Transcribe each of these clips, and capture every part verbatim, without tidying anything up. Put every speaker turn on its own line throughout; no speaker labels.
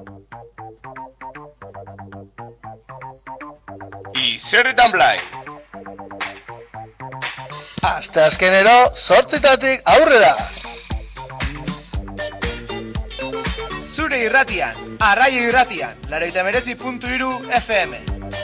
Izerritan Blai. Asteazkenero zortzitatik aurrera. Zure irratian, Arraio Irratian, laurogeita hemeretzi puntu hiru F M.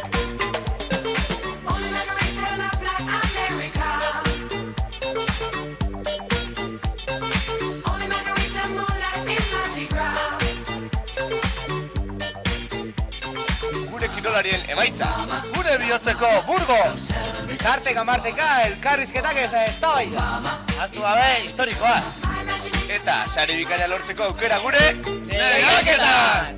Gure kirolarien emaitza, gure bihotzeko Burgos. Tarteka marteka elkarrizketak ez da eztabaida. Ahaztu gabe historikoa. Eta sari bikaina lortzeko aukera gure lehiaketan!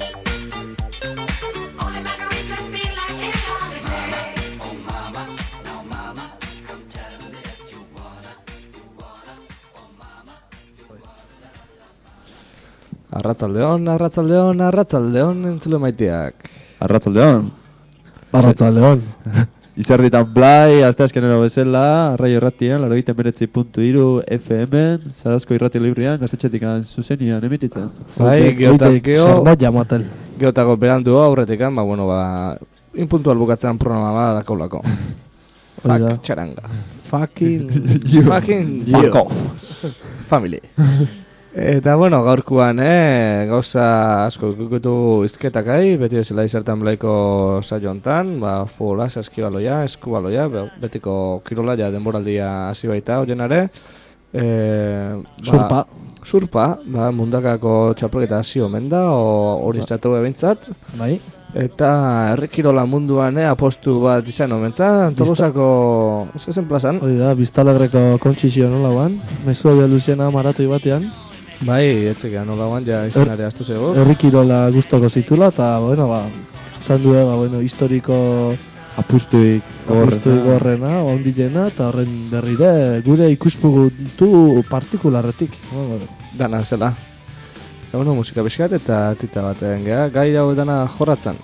Arratzaldeon, arratzaldeon, arratzaldeon entzule maiteak.
Arratzaldeon.
Arratzaldeon.
Izerritan Blai, asteazkenero bezala, Arraio Irratian, laurogeita hemeretzi puntu hiru F M, Zarauzko Irrati Librian, gaztetxetik zuzenian emititzen.
Bai, geotakeo...
Zerbat jamaten.
Geotako berandu aurretik, ba, bueno, ba... Inpuntual bukatzen programa ba, dakaulako. Fuck, txaranga. Fucking... fucking...
Fuck off.
Family. Eta, bueno, gaurkuan, eh, gauza asko ikukutu izketakai, beti bezala Izerritan Blaiko saio hontan, ba, futbola, saskibaloia, eskubaloia, betiko kirola, ja denboraldia hasi baita, hoienare. E, ba,
surpa.
Surpa, ba, mundakako txapelketa hasi omen da, hori txatu ebintzat.
Bai.
Eta herrikirola munduan, eh, apostu bat izan omentzat, Tolosako, zezen plazan.
Hori da, Biztalagreko kontxizio nola guan, mezua bia luziena maratoi batean.
Bai, etxekean nola guan, ja izenare astu zego.
Herrikirola guztoko zitula, eta, bueno, ba, zan du, ba, bueno, historiko
apustuik
apustuik horrena, ondilena, eta horren berrire, gure ikuspugutu partikularretik.
Dana zela. Eta, bueno, musika pixkat eta tita batean geha, gai hau dana jorratzen.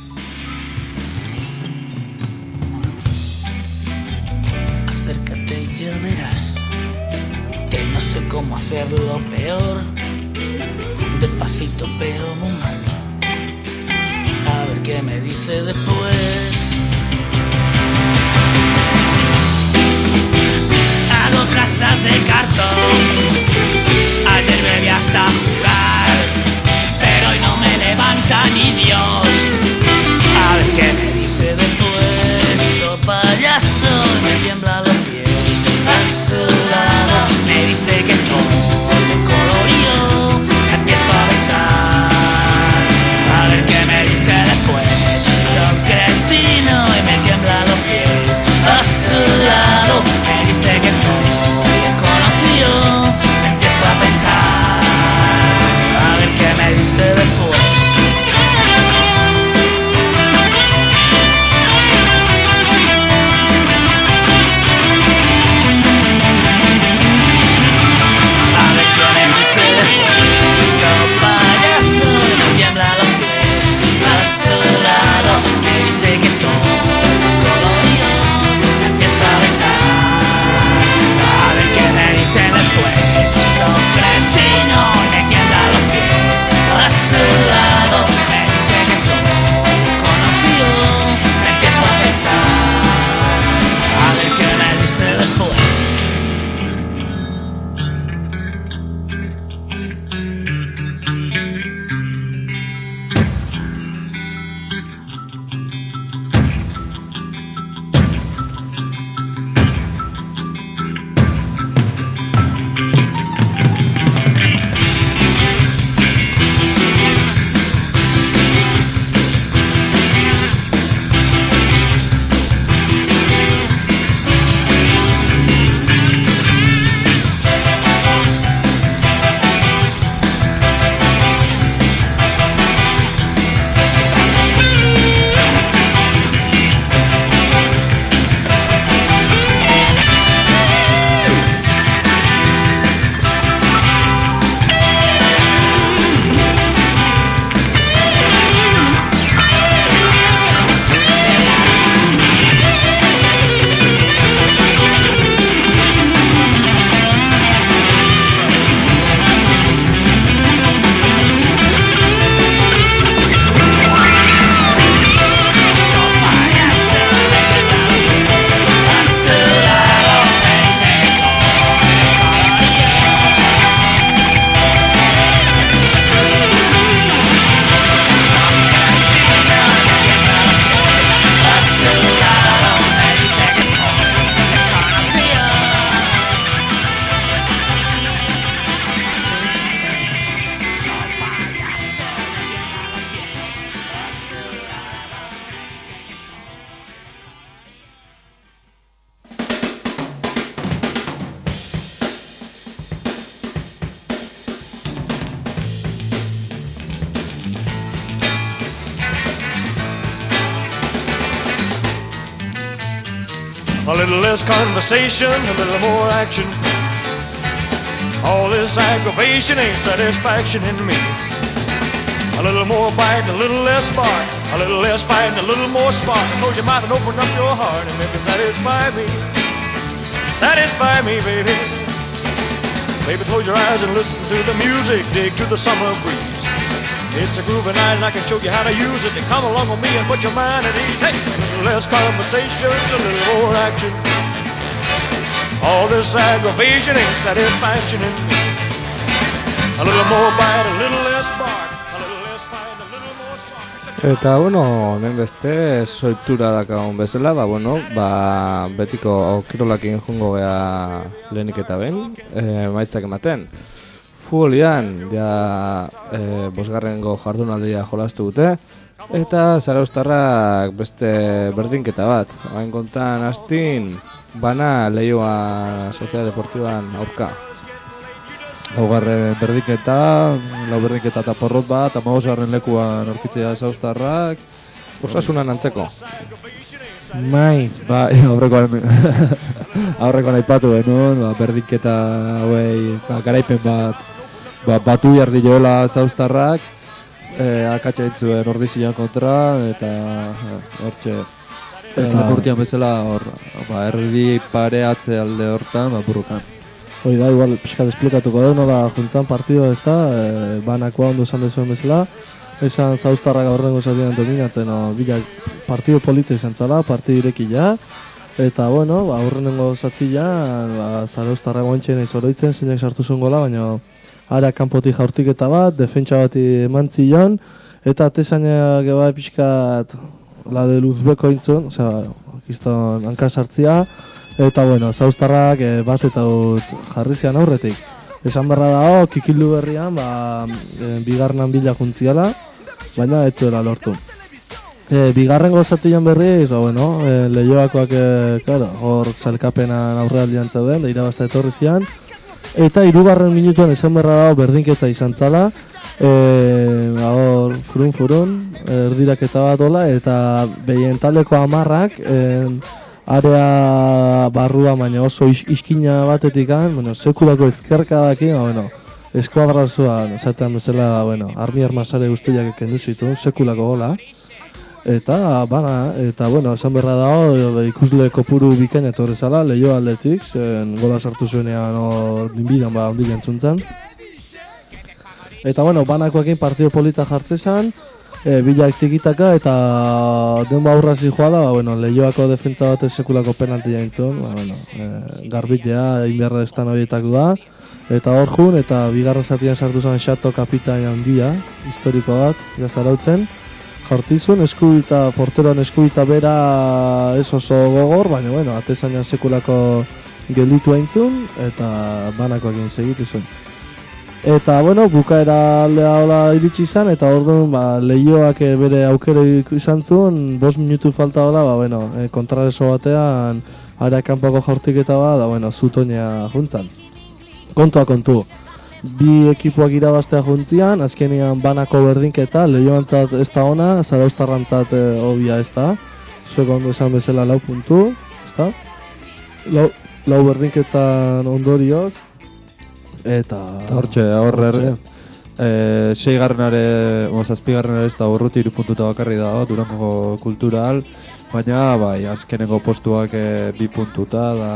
Acércate y ya verás que no sé cómo hacerlo peor, despacito pero muy mal, a ver qué me dice después. Hago casas de cartón, ayer me vi hasta jugar, pero hoy no me levanta ni Dios, a ver qué me dice después. Oh payaso, me tiembla los pies a su lado, me dice que todo colorido, empiezo a besar, a ver qué me dice después. Soy cretino y me tiembla los pies a su lado, me dice que todo desconocido, empiezo a pensar, a ver qué me dice después.
A little less conversation, a little more action. All this aggravation ain't satisfaction in me. A little more bite, a little less spark. A little less fight, and a little more spark. Close your mouth and open up your heart and maybe satisfy me. Satisfy me, baby. Baby, close your eyes and listen to the music. Dig to the summer breeze. It's a groovy night and I can show you how to use it. Then come along with me and put your mind at ease. Hey, a little less conversation, a little more action. All this aggravation ain't satisfaction in me. A little more bite, a little less bark. A little less fight, a little more spark.
Eta, bueno, hemen beste soitura dakagun bezala, ba, bueno, ba, betiko kirolakin jungo gea lehenik eta behin, e, maitzak ematen. Futbolian, ja, e, bosgarrengo jardunaldia jolastu dute, eta zarauztarrak beste berdinketa bat. Hain kontan hastin, bana Leioa Sociedad Deportiban aurka.
Laugarren berdinketa, lau berdinketa eta porrot bat, amagosgarren lekuan aurkitzea zarauztarrak.
Osasunan antzeko.
Mai.
Ba, aurrekoan aurrekoan aipatu genuen, ba, berdinketa hauei, ba, garaipen bat ba, batu behar dioela zarauztarrak, e, akatsa entzuen Ordizian kontra, eta hortxe eta urtean bezala hor, ba, erdi pareatze alde hortan, ba, burrukan.
Hoi da, igual, pixka desplikatuko da, nola juntzan partido ez da, e, banakoa ondo esan dezuen bezala, esan zarauztarrak aurrengo zatian dominatzen, no, bila partido polita izan zala, partido irekila, eta, bueno, ba, aurrengo zatian, ba, zarauztarrak guantxen ez oroitzen, zeinak sartu zuen gola, baina ara kanpotik jaurtiketa bat, defentsa bati eman zion, eta atezainak eba pixkat la de Luzbeko intzun, osea, kiston hanka sartzia, eta, bueno, zarauztarrak e, bat eta utz jarri zian aurretik. Esan berra da, oh, kikildu berrian, ba, e, bigarnan bila juntziala, baina ez zuela lortu. E, bigarrengo zatian berriz, ba, bueno, e, Leioakoak, e, claro, hor zailkapenan aurrealdian zauden, da irabazta etorri zian, eta hirugarren minutuan esan berra dago berdinketa izan zala, e, hor furun-furun, erdiraketa bat ola, eta behien taldeko amarrak, e, area barrua, baina oso is, iskina batetik an, bueno, sekulako ezkerka daki, ba, bueno, eskuadrazuan, esatean bezala, bueno, armi armasare guztiak kendu zitu, sekulako gola. Eta, bana, eta, bueno, esan berra dago, ikusle kopuru bikaina etorri zala, Leio aldetik, zen gola sartu zuenean hor dinbidan, ba, ondik entzuntzan. Eta, bueno, banakoekin partido polita jartzezan, e, bilak tikitaka, eta denba aurrazi joala, ba, bueno, Leioako defentsa batez sekulako penaltia intzun, ba, bueno, e, garbitea, inberra estan horietak da, eta hor jun, eta bigarra zatian sartu zen Xato kapitain handia, historiko bat, gazarautzen, jartizun, eskubita, porteroan eskubita bera ez oso gogor, baina, bueno, atezainan sekulako gelditu aintzun, eta banakoekin segitu zuen. Eta, bueno, bukaera aldea hola iritsi izan, eta orduan, ba, Leioak bere aukera izan zuen, bost minutu falta hola, ba, bueno, e, kontrareso batean, area kanpoko jaurtiketa ba, da, bueno, zutonia juntzan. Kontua kontu. Bi ekipuak irabaztea juntzian, azkenean banako berdinketa, Leioantzat ez da ona, zarauztarrantzat e, obia ez da. Zuek ondo esan bezala lau puntu, ez da? Lau, lau berdinketan ondorioz. Eta...
Hortxe, horre, e, seigarrenare, o, zazpigarrenare ez da urruti irupuntuta bakarri da, Durango kultural, baina, bai, azkeneko postuak e, bi puntuta, da...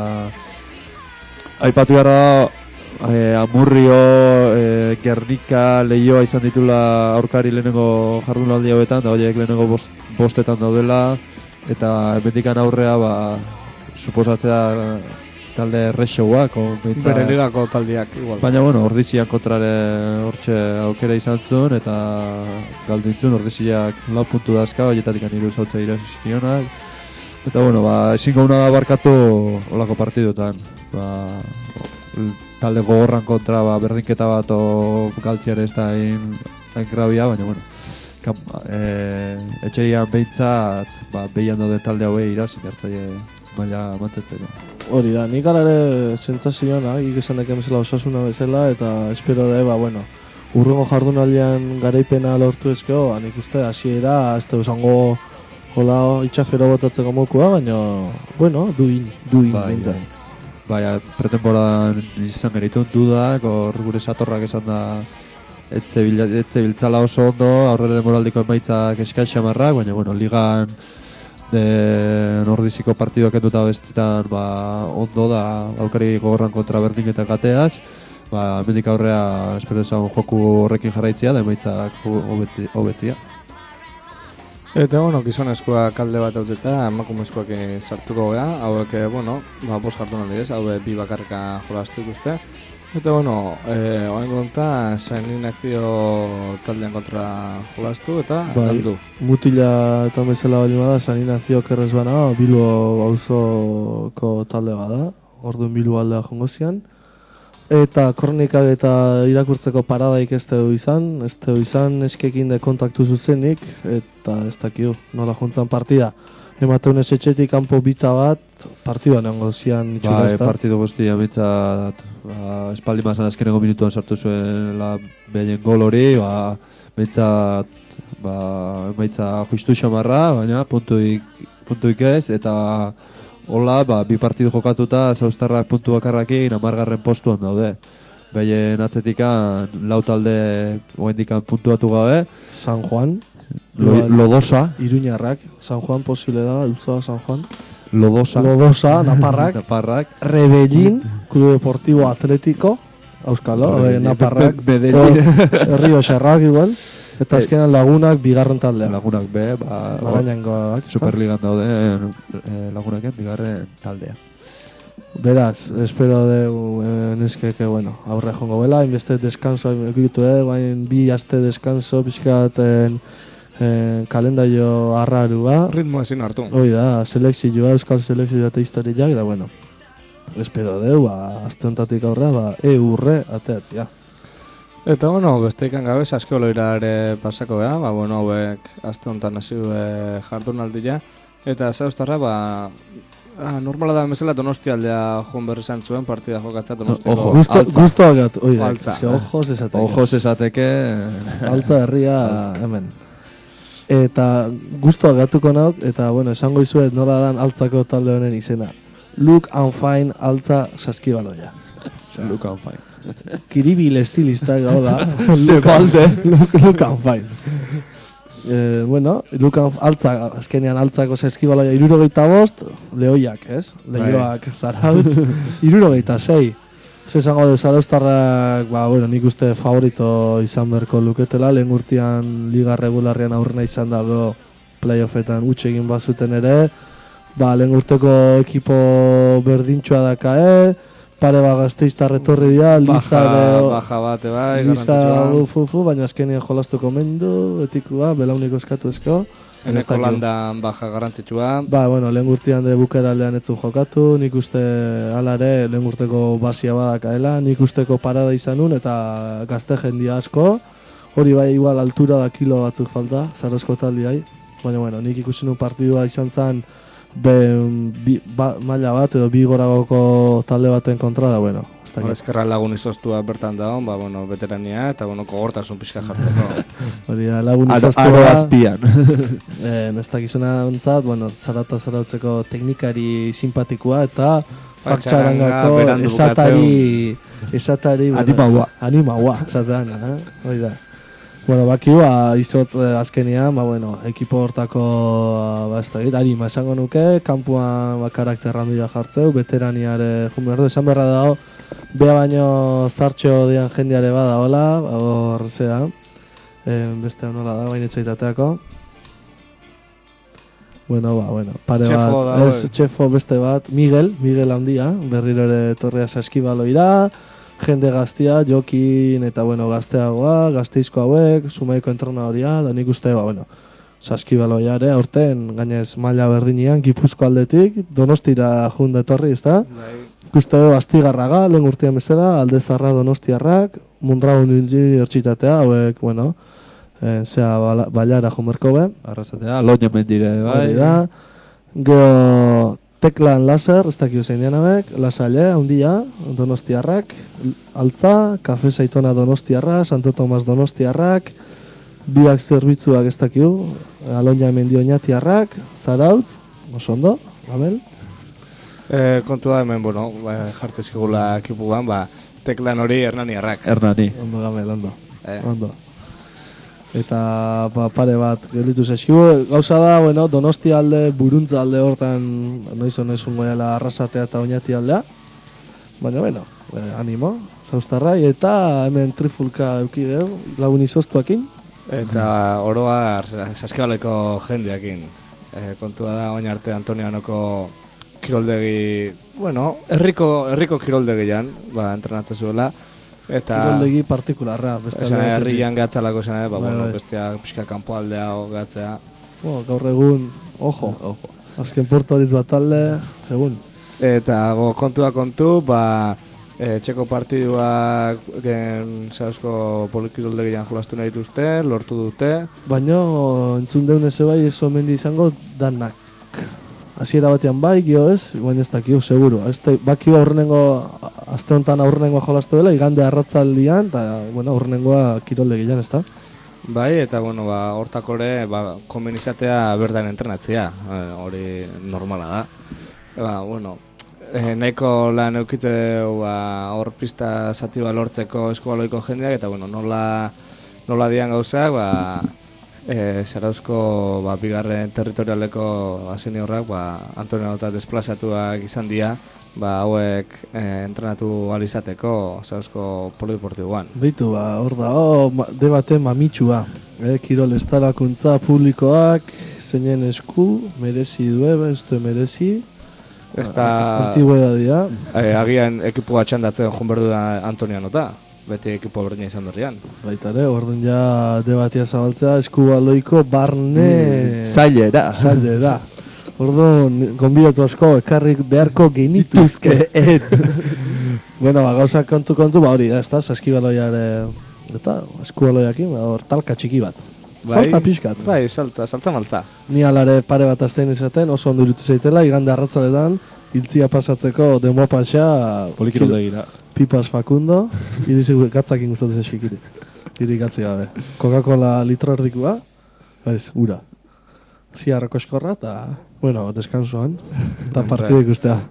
Aipatu gara da, e, Amurrio, e, Gernika, Leioa izan ditula aurkari lehenengo jardunaldi hauetan, da horiek lehenengo bost, bostetan daudela, eta emendikan aurrea, ba, suposatzea talde errexoak,
bere ligako taldeak igual.
Baina, bueno, Ordizian kontrare hortxe aukera izan zuen, eta galdu intzun, Ordiziak lau puntu dazka, horietatik aniru zautza irasizkionak. Eta, bueno, ba, ezin gauna da barkatu olako partidutan. Ba, talde gogorran kontra, ba, berdinketa bat o galtziare ez da hain grabia, baina, bueno, kam, e, etxeian behintzat, ba, behian daude talde hauei irazik hartzaile maila mantetzeko.
Hori da, nik ala ere sentsazioan, agik esan deken bezala osasuna bezala, eta espero da, ba, bueno, urrengo jardunaldian garaipena lortu ezkeo, nik uste hasiera, ez da esango Hola, itxafero botatzeko mokua, baina, bueno, duin, duin,
Bai,
bintzat.
bai, pretemporadan izan geritun dudak, hor gure satorrak esan da etze biltzala oso ondo, aurrera demoraldiko emaitzak eskait xamarrak, baina, bueno, ligan de nordiziko partidoak enduta bestetan ba, ondo da aukari gogorran kontra berdinetak gateaz, ba, mendik aurrea espero esan joku horrekin jarraitzia da emaitzak hobetzia.
Eta, bueno, gizonezkoak alde bat hauteta, emakumezkoak sartuko gea, hauek, bueno, ba, bost jardunaldi ez, hauek bi bakarrika jolastu ikuste. Eta, bueno, eh, oain gonta, zainin akzio taldean kontra jolastu eta
bai,
landu.
Mutila eta bezala bali bada, San Inazio kerrez bana, Bilbo auzoko talde bada, orduan Bilbo aldea jongo zian. Eta kronikak eta irakurtzeko paradaik ez dugu izan, ez dugu izan eskekin de kontaktu zuzenik, eta ez dakiu, nola jontzan partida. Emateunez etxetik kanpo bita bat, partidua nengo zian itxura
Bai,
ez da.
partidu guztia mitzat, ba, espaldi mazan azkeneko minutuan sartu zuen la behien gol hori, ba, mitzat, ba, emaitza justu xamarra, baina puntuik, puntuik ez, eta hola, ba, bi partidu jokatuta, zauztarrak puntu bakarrakin, amargarren postuan daude. Behien atzetikan, lau talde oendikan puntuatu gabe.
San Juan,
Lo, Lodosa.
Iruñarrak, San Juan posible da, Ulzoa San Juan.
Lodosa.
Lodosa, Naparrak.
Naparrak.
Rebellín, Club Deportivo Atlético, Auskalo, eh, Naparrak.
Medellín.
Río Xerrak igual. Eta azkenan Lagunak bigarren taldea.
Lagunak be, ba,
Marañangoak.
Superligan daude eh, Lagunaken bigarren taldea.
Beraz, espero dugu eh, neskeke, bueno, aurre jongo bela, inbeste deskanso egitu, eh, bain bi aste deskanso, pixkaten eh, kalendario arrarua.
Ritmo ezin hartu.
Hoi da, selekzioa, euskal selekzioa eta historiak, da bueno, espero dugu, ba, aste hontatik aurrea, ba, eurre ateatzia.
Eta, bueno, beste ikan gabe, saskoloira ere pasako beha, ba, bueno, hauek aste honetan hasi e, jardunaldia. Eta zauztarra, ba, ah, normala da bezala Donostia aldea joan berri izan zuen partida jokatzea Donostiko.
Ojo,
Gusto,
altza.
gustoak gatu, oi da,
Altza.
eske ojos esateke.
Ojos esateke.
Altza herria hemen. Eta gustoak gatuko nauk, eta bueno, esango izuet nola dan altzako talde honen izena. Look and Fine altza saskibaloia.
Look and Fine.
Kiribil estilista gauda.
Lebalde.
Look, look and Fine. Eh, bueno, Look and altza, azkenean altzako saskibaloia irurogeita bost, lehoiak, ez? Lehoak zarautz, irurogeita sei. Zer esango du, zarauztarrak, ba, bueno, nik uste favorito izan berko luketela, lehen urtean liga regularrean aurrena izan dago playoffetan utxe egin bazuten ere, ba, lehen urteko ekipo berdintxoa dakae, pare ba gazteiztar etorri dira,
Baja,
Lizar,
baja bate bai,
Lizar,
garrantzitsua.
ufufu, baina azkenean jolastuko mendu, etikua, belauniko eskatu ezko.
Eneko landan baja garrantzitsua.
Ba, bueno, lehen urtean de bukera aldean etzun jokatu, nik uste alare lehen urteko basia badakaela, nik usteko parada izanun eta gazte jendia asko, hori bai igual altura da kilo batzuk falta, zarozko taldiai, baina bueno, nik ikusi nun partidua izan zen ben, bi, ba, maila bat edo bi goragoko talde baten kontra da, bueno, ez
Ba,
dakit.
eskerra lagun izostua bertan da, ba, bueno, veterania eta bueno, kogortasun pixka jartzeko.
Hori da, lagun
Aro,
izoztua.
aro azpian.
Eh, ez dakizuna ontzat, bueno, zarata zarautzeko teknikari simpatikoa eta fartxarangako
berandu
esatari, esatari, bueno,
Animaua.
animaua, esatean, eh? Hoi da. Bueno, baki ba, izot eh, azkenean, ba, bueno, ekipo hortako, ba, ez dakit, harima esango nuke, kanpuan ba, karakter handia jartzeu, veteraniare jun behar du, esan beharra dago, bea baino zartxo dian jendeare bada, hola, hor zea, eh, beste nola da, bainetzaitateako. Bueno, ba, bueno, pare
Txefo
bat,
da,
ez,
bai.
txefo beste bat, Miguel, Miguel handia, berriro ere torrea saskibaloira, jende gaztia, jokin eta, bueno, gazteagoa, gazteizko hauek, sumaiko entrena horia, da nik uste, ba, bueno, saskibaloia ere, aurten, gainez, maila berdinean, Gipuzko aldetik, Donostira junde etorri, ezta? Ikuste du, Astigarraga, lehen urtean bezala, Aldezarra Donostiarrak, Mondragon Unibertsitatea, hauek, bueno, eh, zea bala, bailara jomerko be.
Arrasatea, loina mendire, bai.
Hori da. Gero Teklan Laser, ez dakio zein dianabek, Lasalle, handia, Donostiarrak, Altza, Kafe Saitona Donostiarra, Santo Tomas Donostiarrak, biak zerbitzuak ez dakigu, Aloña Mendi Oñatiarrak, Zarautz, oso ondo, Abel?
E, kontua hemen, bueno, ba, jartzezkigula ekipuan, ba, teklan hori Hernaniarrak.
Hernani.
Ondo, Gamel, ondo.
Eh.
Ondo. Eta ba, pare bat gelditu zaizkigu. Gauza da, bueno, Donostia alde, Buruntza alde hortan noiz noiz ungoela Arrasatea eta Oñati aldea. Baina, bueno, eh, animo, zauztarrai, eta hemen trifulka eukideu, lagun izoztuakin.
Eta oroa Saskibaleko jendeakin. E, kontua da, oin arte Antonianoko kiroldegi, bueno, herriko, herriko kiroldegian, ba, entrenatzen zuela. Eta
Kiroldegi partikularra, beste
esan
alde
herrian gatzalako zen, ba,
Bai,
bueno,
bai.
bestea pixka kanpoaldea o gatzea.
Bueno, gaur egun, ojo, ojo. Azken portu adiz bat alde, segun.
Eta go, kontua kontu, ba, e, txeko partiduak gen zehazko polikiroldegian jolastu nahi dituzte, lortu dute.
Baina, entzun deun eze bai, ez omen izango danak. Hasiera batean bai, gio ez, baina ez dakio, seguru. Este, bakio aurrenengo, aste honetan aurrenengoa jolastu dela, igande arratzaldian, eta, bueno, aurrenengoa kiroldegian, ez da?
Bai, eta bueno, ba, hortakore, ba, konben izatea berdan entrenatzea, e, hori normala da. Ba, bueno, e, nahiko lan eukite ba, hor pista zati bat lortzeko eskubaloiko jendeak, eta bueno, nola, nola dian gauzak, ba, e, Zarauzko ba, bigarren territorialeko seniorrak ba, Antonianotat desplazatuak izan dira, ba, hauek e, entrenatu ahal izateko Zarauzko polideportiboan.
Beitu, ba, hor da, oh, ma, debate mamitxua. Eh, kirol estalakuntza publikoak, zeinen esku, merezi due, ez du merezi.
Ez da,
Antigüedadia.
e, agian ekipoa txandatzen jonberdu da Antonianota, beti ekipo berdina izan berrian.
Baita ere, orduan ja debatia zabaltzea, eskubaloiko barne...
Zailera.
Zailera. Orduan, gonbidatu asko, ekarrik beharko genituzkeen. Bueno, ba, gauza kontu-kontu, ba hori da, ez da, saskibaloiare... Eta, eskubaloiakin, ba, hor talka txiki bat. Saltza pixkat.
Bai, saltza, saltza maltza.
Ni alare pare bat aztein izaten, oso ondo irutu zaitela, igande arratzaletan, iltzia pasatzeko demopaxa...
Polikiroldegira.
Pipas Facundo, irizik gatzakin gustatzen zaizkikiri. Iri gatzi gabe. Coca-Cola litro erdikua, ez, ura. Ziarrako eskorra eta, bueno, deskansuan, eta partidu ikustea.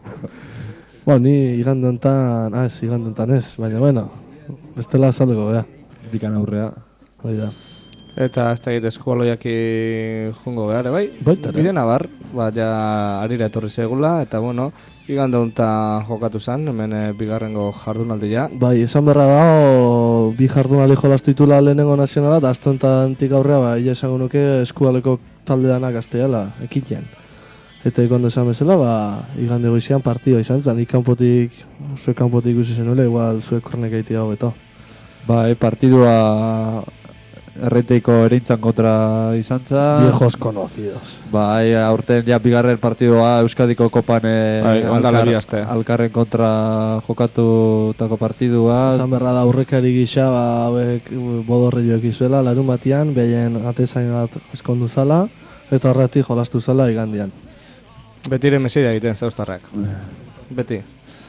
Bueno, ni igande honetan, ah, ez, igande honetan ez, baina, bueno, bestela azalduko, bea.
Dikan aurrea.
Hoi da.
Eta ez da egite eskubaloiaki jungo behar, bai?
Baita, ere.
Bide nabar, ba, ja arira etorri zegula, eta bueno, igande honetan jokatu zen, hemen e, bigarrengo jardunaldia.
Bai, esan berra da, o, bi jardunaldi jolastu ditula lehenengo nazionala, eta azte honetantik aurrea, ba, ia esango nuke eskualeko talde danak azteala, ekitean. Eta ikondo esan bezala, ba, igande goizian partidua izan zen, ik kanpotik, zuek kanpotik ikusi zenuela, igual zuek kornek egitea hobeto.
Bai, partidua erreiteiko erintzan kontra izan zen.
Viejos conocidos.
Bai, aurten ja bigarren partidua Euskadiko kopan e,
Bai, ondala bi aste.
alkarren kontra jokatutako partidua.
Esan berra da aurrekari gisa, ba, hauek bodorri joek izuela, larun batian, behien atezain bat eskondu zala, eta horretik jolastu zala igandian.
Betire mesidea egiten zauztarrak. Beti.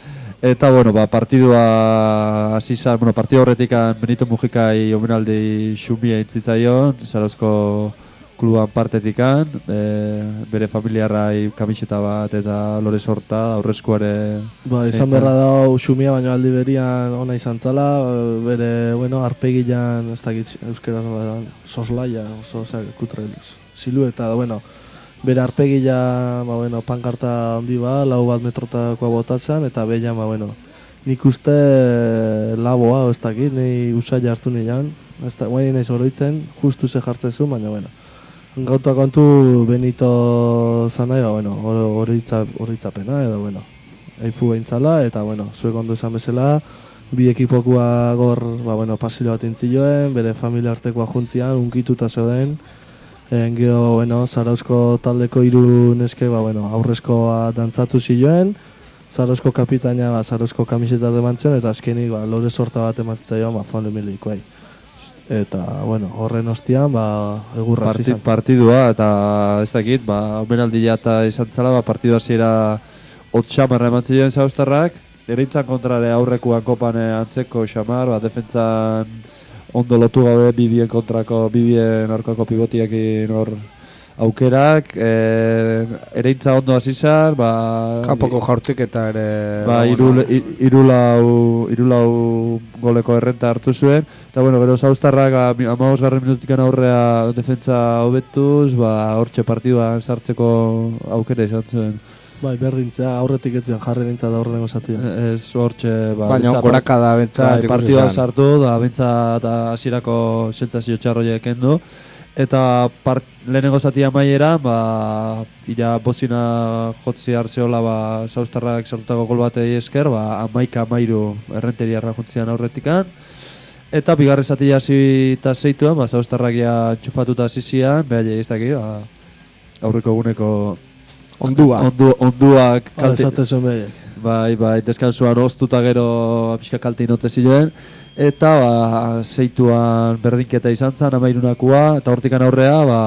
Eta, bueno, ba, partidua hasi zan, bueno, partidu horretikan Benito Mujikai omenaldi xumia intzitzaion, Zarauzko kluban partetikan, e, bere familiarrai kamiseta bat eta lore sorta, aurrezkoare...
Ba, izan berra da xumia, baina aldi berian ona izan zala, bere, bueno, arpegilan, ez dakit euskera nola, soslaia, oso, ose, kutre, silueta, bueno, bere arpegila, ba, bueno, pankarta handi ba, lau bat metrotakoa botatzen, eta behian, ba, bueno, nik uste laboa, ez dakit, nahi usaila hartu nilan, ez da, guain nahi zoroitzen, justu ze jartzezu, baina, bueno, gauta kontu Benito zanai, ba, bueno, horitzapena, edo, bueno, eipu behintzala, eta, bueno, zuek ondo esan bezala, bi ekipokua gor, ba, bueno, pasilo bat intzioen, bere familia artekoa juntzian, unkituta zeuden, Engio, bueno, Zarauzko taldeko hiru neske, ba, bueno, aurrezkoa dantzatu zioen, Zarauzko kapitaina, ba, Zarauzko kamiseta demantzion, eta azkenik, ba, lore sorta bat emantzitzaioan, ba, Fonde Milikoai. Eta, bueno, horren ostian, ba, egurra
Parti,
izan.
partidua, eta ez dakit, ba, omenaldia eta izan zala, ba, partidua zira hotxamarra eman ziren zauztarrak, erintzan kontrare aurrekuan kopan antzeko xamar, ba, defentzan ondo lotu gabe bibien kontrako, bibien aurkako pivotiakin hor aukerak, e, ereintza ondo hasi zan, ba...
Kanpoko jaurtik eta ere...
Ba,
bueno,
irulau, irulau goleko errenta hartu zuen. Eta, bueno, gero Zauztarrak amabos garren minutikan aurrea defentsa hobetuz, ba, hortxe partiduan sartzeko aukera izan zuen.
Bai, berdintzea, aurretik etzen jarri bintzat aurreneko zatia.
Ez hortxe... Ba,
baina goraka da bentsat
bai, partidua sartu, da bentsat hasierako sentsazio txarroiek kendu. Eta part, lehenengo zati amaiera, ba, ila bozina jotzi hartzeola ba, Zauztarrak sortutako gol batei esker, ba, amaika amairu errenteriarra jontzian aurretikan. Eta bigarren zati hasi eta zeituan, ba, Zauztarrak ja txufatuta zizian, behar jagiztaki, ba, aurreko eguneko
ondua.
Ondu, onduak
kalte. Hala esate zuen behar.
Bai, bai, deskansuan oztuta gero pixka kalte inote ziloen. Eta ba, zeituan berdinketa izan zen, amairunakua, eta hortikan aurrea, ba,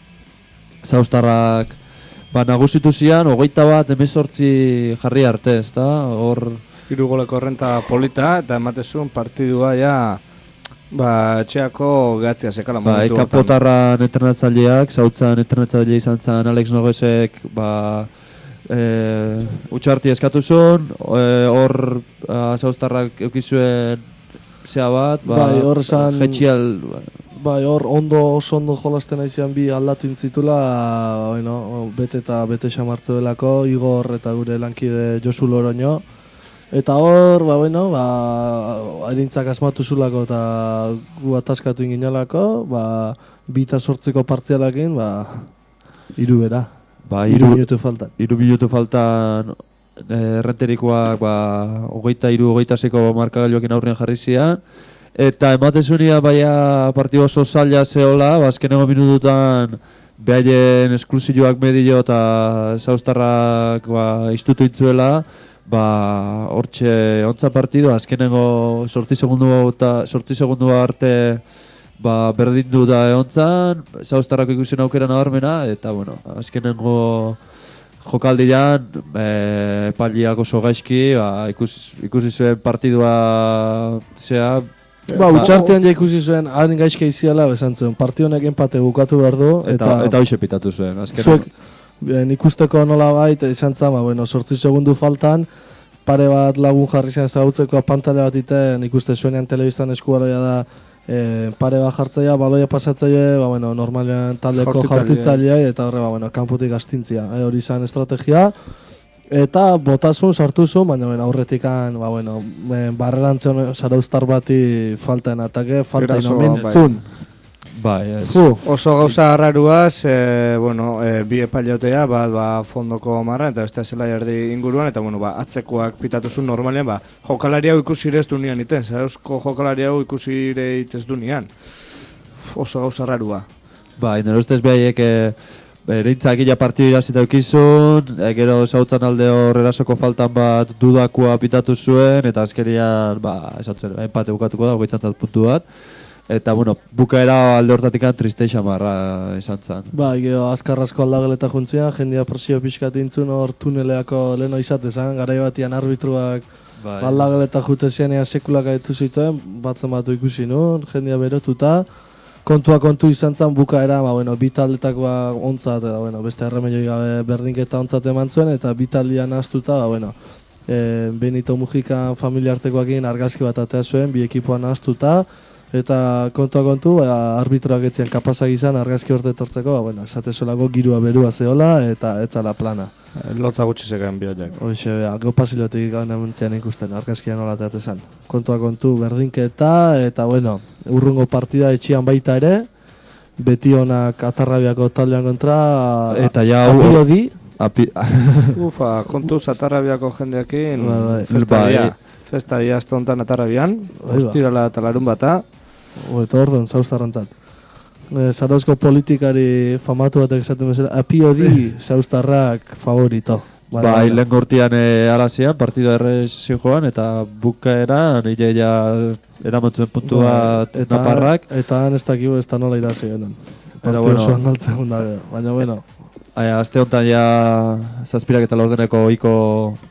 Zauztarrak ba, nagusitu zian, hogeita bat, emezortzi jarri arte, ezta? Hor...
Hiru goleko renta polita, eta ematezun partidua ja, ba, etxeako gehatzia sekala
ba,
momentu
hortan. Ba, Kapotarran entrenatzaileak, Zautzan entrenatzaile izan zen Alex Noguesek, ba, e, utxarti eskatu zuen, hor e, Zauztarrak eukizuen zea bat, ba,
bai, hor esan,
jetxial...
Bai, hor ondo oso ondo jolasten aizian bi aldatu intzitula, bueno, bete eta bete xamartze delako, Igor eta gure lankide Josu Loroño. Eta hor, ba, bueno, ba, airintzak asmatu zulako eta gu ataskatu inginalako, ba, bita sortzeko partzialakin, ba, iru bera.
Ba,
iru minutu faltan.
Iru minutu faltan... errenterikoak ba, hogeita iru, hogeita zeiko markagailuekin aurrean jarri zian. Eta ematezunia baina partidu oso zaila zehola, ba, azkeneko minututan behaien esklusioak medio eta Zauztarrak ba, iztutu intzuela, ba, hortxe ontza partidu, azkeneko sortzi segundu eta sortzi segundu arte ba, berdindu da eontzan, Zauztarrak ikusten aukera nabarmena, eta bueno, azkeneko jokaldian, e, paliak oso gaizki, ba, ikusi, ikusi zuen partidua zea...
Ba, utxartean ja ikusi zuen, harin gaizki iziala, besan zuen, partionek empate bukatu behar du.
Eta, eta, eta hoxe pitatu zuen, azkenan.
Zuek, ben, ikusteko nola baita, izan zama, bueno, sortzi segundu faltan, pare bat lagun jarri zen zautzeko pantalla bat iten, ikuste zuenean telebistan eskualoia da, E, pare bat jartzaia, baloia pasatzaile, ba, bueno, normalean taldeko jaurtitzailea eta horre, ba, bueno, kanputik astintzia, e, hori izan estrategia. Eta botazun sartu zu, baina bueno, aurretikan, ba, bueno, barrerantzen Zarauztar bati falten atake, falta inomentzun.
Bai, ez.
Oso gauza arraruaz, e, bueno, e, bi epailotea, bat ba, fondoko marra, eta beste zela erdi inguruan, eta bueno, ba, atzekoak pitatuzun normalean, ba, jokalari hau ikusi ere ez du nian iten, Zarauzko jokalari hau ikusi ere ez du nian. Oso gauza arrarua.
Bai, nire ustez behaiek, e, erintzak ila partidu irazita eukizun, e, gero Zautzan alde hor erasoko faltan bat dudakua pitatu zuen, eta azkerian, ba, esatzen, empate bukatuko da, goitzantzat puntu bat. Eta, bueno, bukaera alde hortatik triste xamarra izan zen.
Ba, gero, azkarrazko aldageleta juntzian, jendia presio pixkat intzun hor tuneleako leheno izatezan, garai batian arbitruak bai. Aldageleta jute zianean sekulak gaitu zituen, batzen batu ikusi nun, jendia berotuta, kontua kontu izan zen bukaera, ba, bueno, bitaldetakoa ontzat, eta, bueno, beste erremeioi gabe berdinketa ontzat eman zuen, eta bitaldian ahaztuta, ba, bueno, e, Benito Mujikan familia artekoakin argazki bat atea zuen, bi ekipoan ahaztuta, eta kontua kontu, ba, arbitroak etzian kapazak izan argazki horte etortzeko, ba, bueno, esate zuelako girua berua zehola eta etzala plana.
Lotza gutxi zegoen biotek.
Hoxe, beha, gau pasilotik gauen emuntzean ikusten, argazkian nola teatezan. Kontua kontu berdinketa, eta bueno, urrungo partida etxian baita ere, beti honak Atarrabiako taldean kontra,
eta ja
apio di.
Api...
Ufa, kontu Atarrabiako jendeakin,
ba, ba,
festa dia. Festa dia azte honetan Atarrabian, ostirala eta larun bata.
O, eta orduan, Zauztarrantzat. E, Zarauzko politikari famatu batek esaten bezala, apio di Zauztarrak favorito.
Bai, bai lehen gortian e, arazian, partida errez joan, eta bukaeran, nire ja eramotzuen puntu bat
eta,
naparrak.
Eta han ez dakibu ez da nola irazi genuen. Partido bueno, zuan galtzen da, baina bueno.
Azte honetan ja zazpirak eta laurdeneko oiko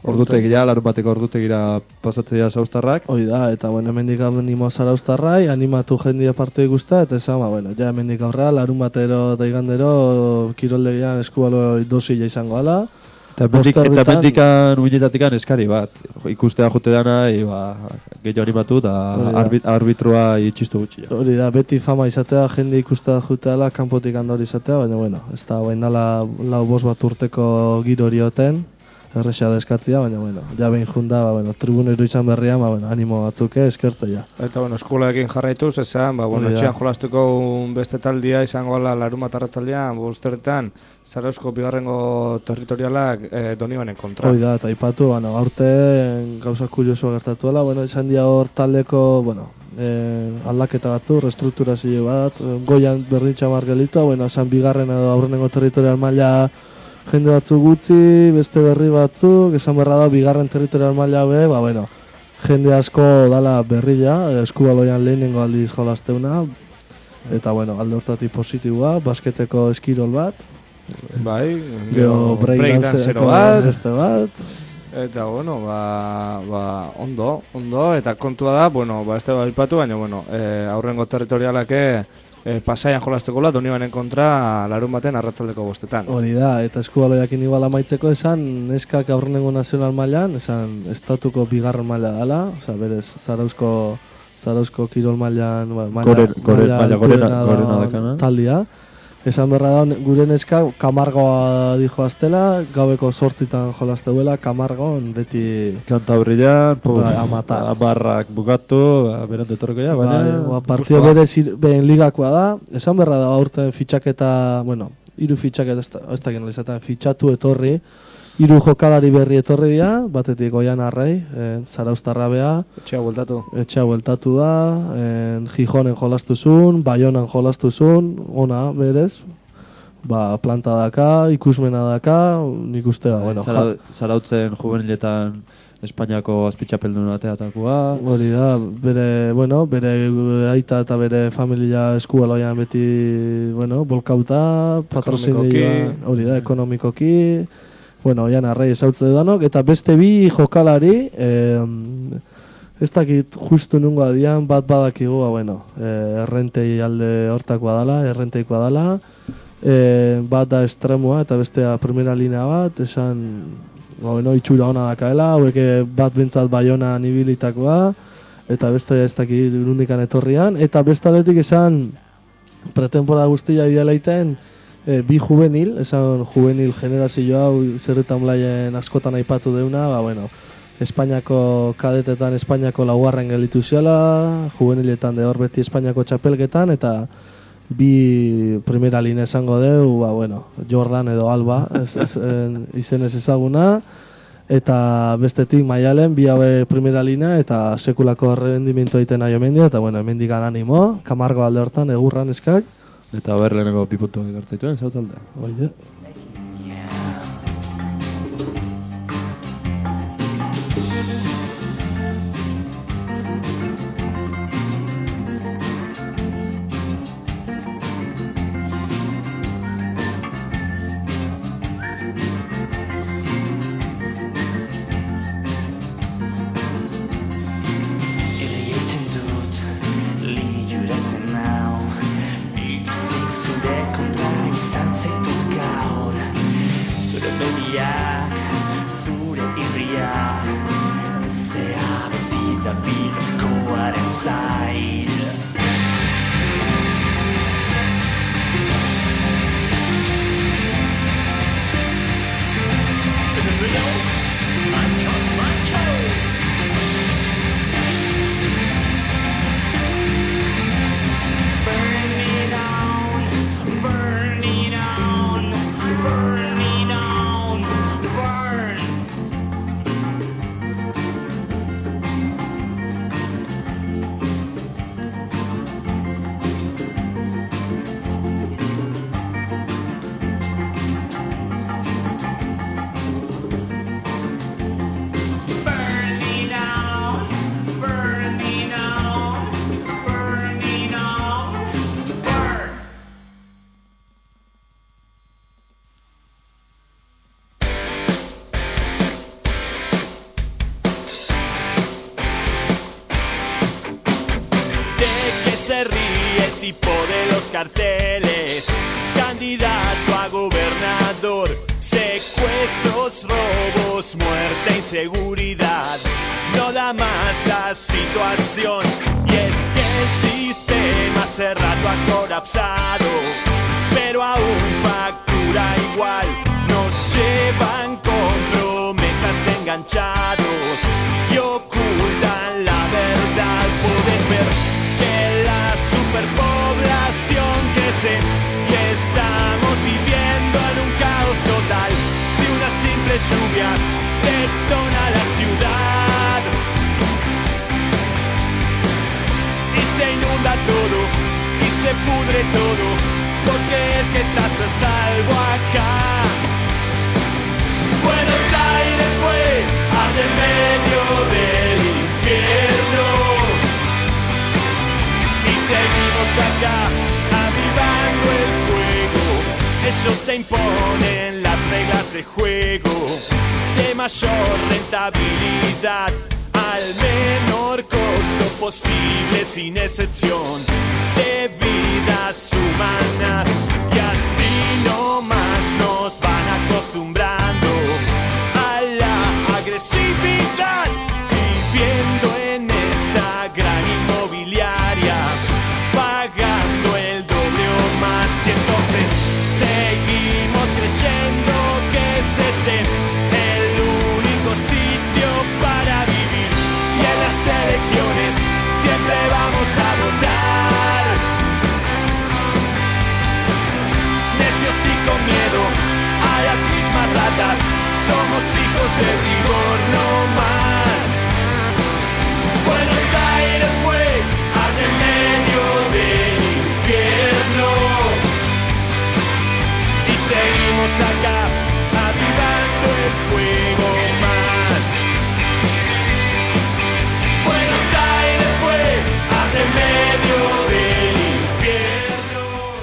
ordutegira, larun bateko ordutegira pasatzea dira zauztarrak.
Hoi da, eta bueno, hemendik animo zarauztarrai, animatu jendia parte ikusta, eta esan, ba, bueno, ja hemendik aurrera, larun batero eta igandero, kiroldegian eskubalo dosila izango ala.
Eta mendik, eta mendikan uinetatikan eskari bat, ikustea jote dana, ba, gehiago animatu, eta arbit, arbitrua itxistu gutxia.
Hori da, beti fama izatea, jende ikustea juteala, kanpotik andori izatea, baina bueno, ez da, bain dala lau bost bat urteko giro horioten, erresa deskatzia, baina bueno, ja behin junda, ba, bueno, tribunero izan berrian, ba, bueno, animo batzuke eskertzea.
Eta bueno, eskolaekin jarraituz, esan, ba, bueno, etxean jolastuko beste taldia izango ala larun bat arratzaldean, bosteretan, Zarauzko bigarrengo territorialak eh, Donibanen kontra.
Hoi da, eta ipatu, bueno, aurten gauza kuriosua gertatuela, bueno, izan dia hor taldeko, bueno, eh, aldaketa batzu, restrukturazio bat, goian berdin txamar gelitu, bueno, esan bigarren edo aurrenengo territorial maila jende batzu gutxi, beste berri batzuk, esan berra da, bigarren territorial maila be, ba, bueno, jende asko dala berria, eskubaloian lehenengo aldiz jolasteuna, eta, bueno, alde hortatik positiboa, basketeko eskirol bat,
bai,
gero breakdancero bat, beste bat,
eta, bueno, ba, ba, ondo, ondo, eta kontua da, bueno, ba, ez da baipatu, baina, bueno, eh, aurrengo territorialake E, pasaian jolastekola, Donibanen kontra larun baten arratzaldeko bostetan.
Hori da, eta eskubaloiakin igual amaitzeko esan, neskak aurrenengo nazional mailan, esan, estatuko bigarren maila dala, oza, berez, Zarauzko, Zarauzko kirol mailan, ba, maila,
maila, maila gorena, gorena dakana.
Taldia. Esan berra da, gure neska, kamargoa dijo aztela, gaueko sortzitan jolasteuela, kamargoan beti...
Kantabrian,
ba, amata.
Barrak bukatu, ba, berandu etorriko ja, baina...
Ba, ba, partio bere behen ligakoa da, esan berra da, aurten fitxaketa, bueno, hiru fitxaketa, ez da genel izaten, fitxatu etorri, hiru jokalari berri etorri dira, batetik Goian Arrei, eh, Zarauztarra bea.
Etxea bueltatu.
Etxea bueltatu da, eh, Gijonen jolastuzun, Baionan jolastuzun, ona berez. Ba, planta daka, ikusmena daka, nik ustea, bueno.
Zara, Zarautzen juveniletan Espainiako azpitxapeldun ateatakoa.
Hori da, bere, bueno, bere aita eta bere familia eskubaloian beti, bueno, bolkauta, patrozinioa, hori da, ekonomikoki. Bueno, Oian Arrei ezautze danok, eta beste bi jokalari, eh, ez dakit justu nungo adian, bat badakigu, ba, bueno, eh, errentei alde hortakoa dala, errenteikoa dala, eh, bat da estremoa eta bestea primera linea bat, esan, ba, bueno, itxura hona dakaela, haueke bat bintzat Baionan ibilitakoa, eta beste ez dakit nundikan etorrian, eta beste aletik esan, pretemporada guztia idealeiten, E, bi juvenil, esan juvenil generazio hau zerretan blaien askotan aipatu deuna, ba, bueno, Espainiako kadetetan Espainiako laugarren gelitu ziala, juveniletan de hor beti Espainiako txapelketan, eta bi primera linea esango deu, ba, bueno, Jordan edo Alba, ez, ez, en, izenez ezaguna, eta bestetik Maialen, bi haue primera linea, eta sekulako rendimentu egiten nahi omendia, eta bueno, hemendik animo, Kamargo alde hortan, egurran eskak,
eta ber lehenengo bi puntuak ekartzaituen, zautalde.
Oide.
Kontra izan zaitut gaur
tipo de los carteles, candidato a gobernador, secuestros, robos, muerte, inseguridad. No da más la situación, y es que el sistema hace rato ha colapsado, pero aún factura igual. Nos llevan con promesas enganchados y ocultan la verdad. Puedes ver que la superpoblación crece, que estamos viviendo en un caos total. Si una simple lluvia detona la ciudad y se inunda todo y se pudre todo, ¿vos crees que estás a salvo acá? Buenos Aires fue al del medio del infierno y seguimos acá avivando el fuego. Ellos te imponen las reglas de juego, de mayor rentabilidad al menor costo posible, sin excepción de vidas humanas. Y así nomás nos van acostumbrando a la agresividad, viviendo en esta gran inmobiliaria, pagando el doble o más. Y entonces seguimos creyendo que es este el único sitio para vivir, y en las elecciones siempre vamos a votar, necios y con miedo a las mismas ratas. Somos hijos del rigor, no más. Buenos Aires fue al del medio del infierno y seguimos acá avivando el fuego más. Buenos Aires fue al del medio del infierno.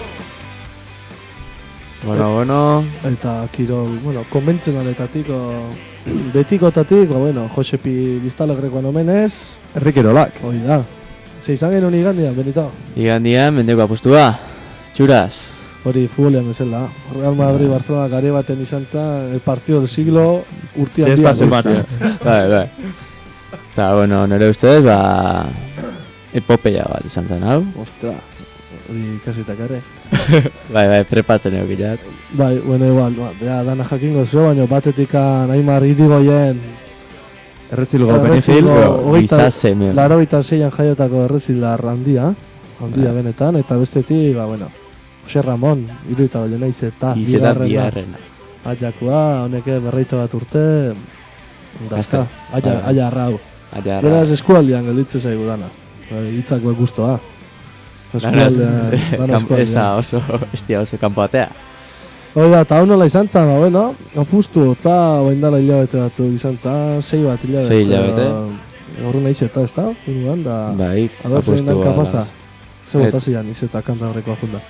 Bueno, bueno,
Eta kirol, bueno, konbentzionaletatik, o, betikotatik, ba, bueno, Josepi Biztalo Grekoan omenez,
Errikerolak.
hoi da. Ze izan genuen igandian, Benito?
Igandian, mendeko apustua. Txuraz.
Hori futbolean bezala. Real Madrid, Barcelona gare baten izan zen, el partido del siglo, urtean
De esta semana.
Bai, bai. Eta, bueno, nire ustez, ba... epopeia bat izan zen, hau?
Ostra, hori kasitak ere.
Bai, bai, prepatzen eukilat.
Bai, bueno, igual, ba, ja, dana jakingo zu, baina batetikan Aimar Irigoyen
Errezilgo
Errezilgo,
benefil.
hogeita-
Bizazeme.
Laro eta zeian jaiotako errezildar handia, handia
Bai.
benetan, eta bestetik, ba, bueno, Jose Ramon, iruita baino naiz eta
Izeta
bigarrena.
bigarrena.
Aiakua, honeke berreita bat urte, dazka,
Bai,
aia,
bai.
aia arrau.
Aia,
Beraz eskualdean gelditze zaigu dana. Bai, hitzak be gustoa. Eskualdean, dana
Eza
eskualdean.
oso, estia oso kanpoatea.
Hoi da, eta hau nola izan zan, ba, bueno, apustu, otza, oindala hilabete batzuk izan zan, sei bat hilabete.
Sei hilabete.
Horren nahiz eta, ez da, uruan, da,
Bai,
ados zein dan
apustua.
kapaza. Ze
Et-
botazian, izeta kantabreko ajunda.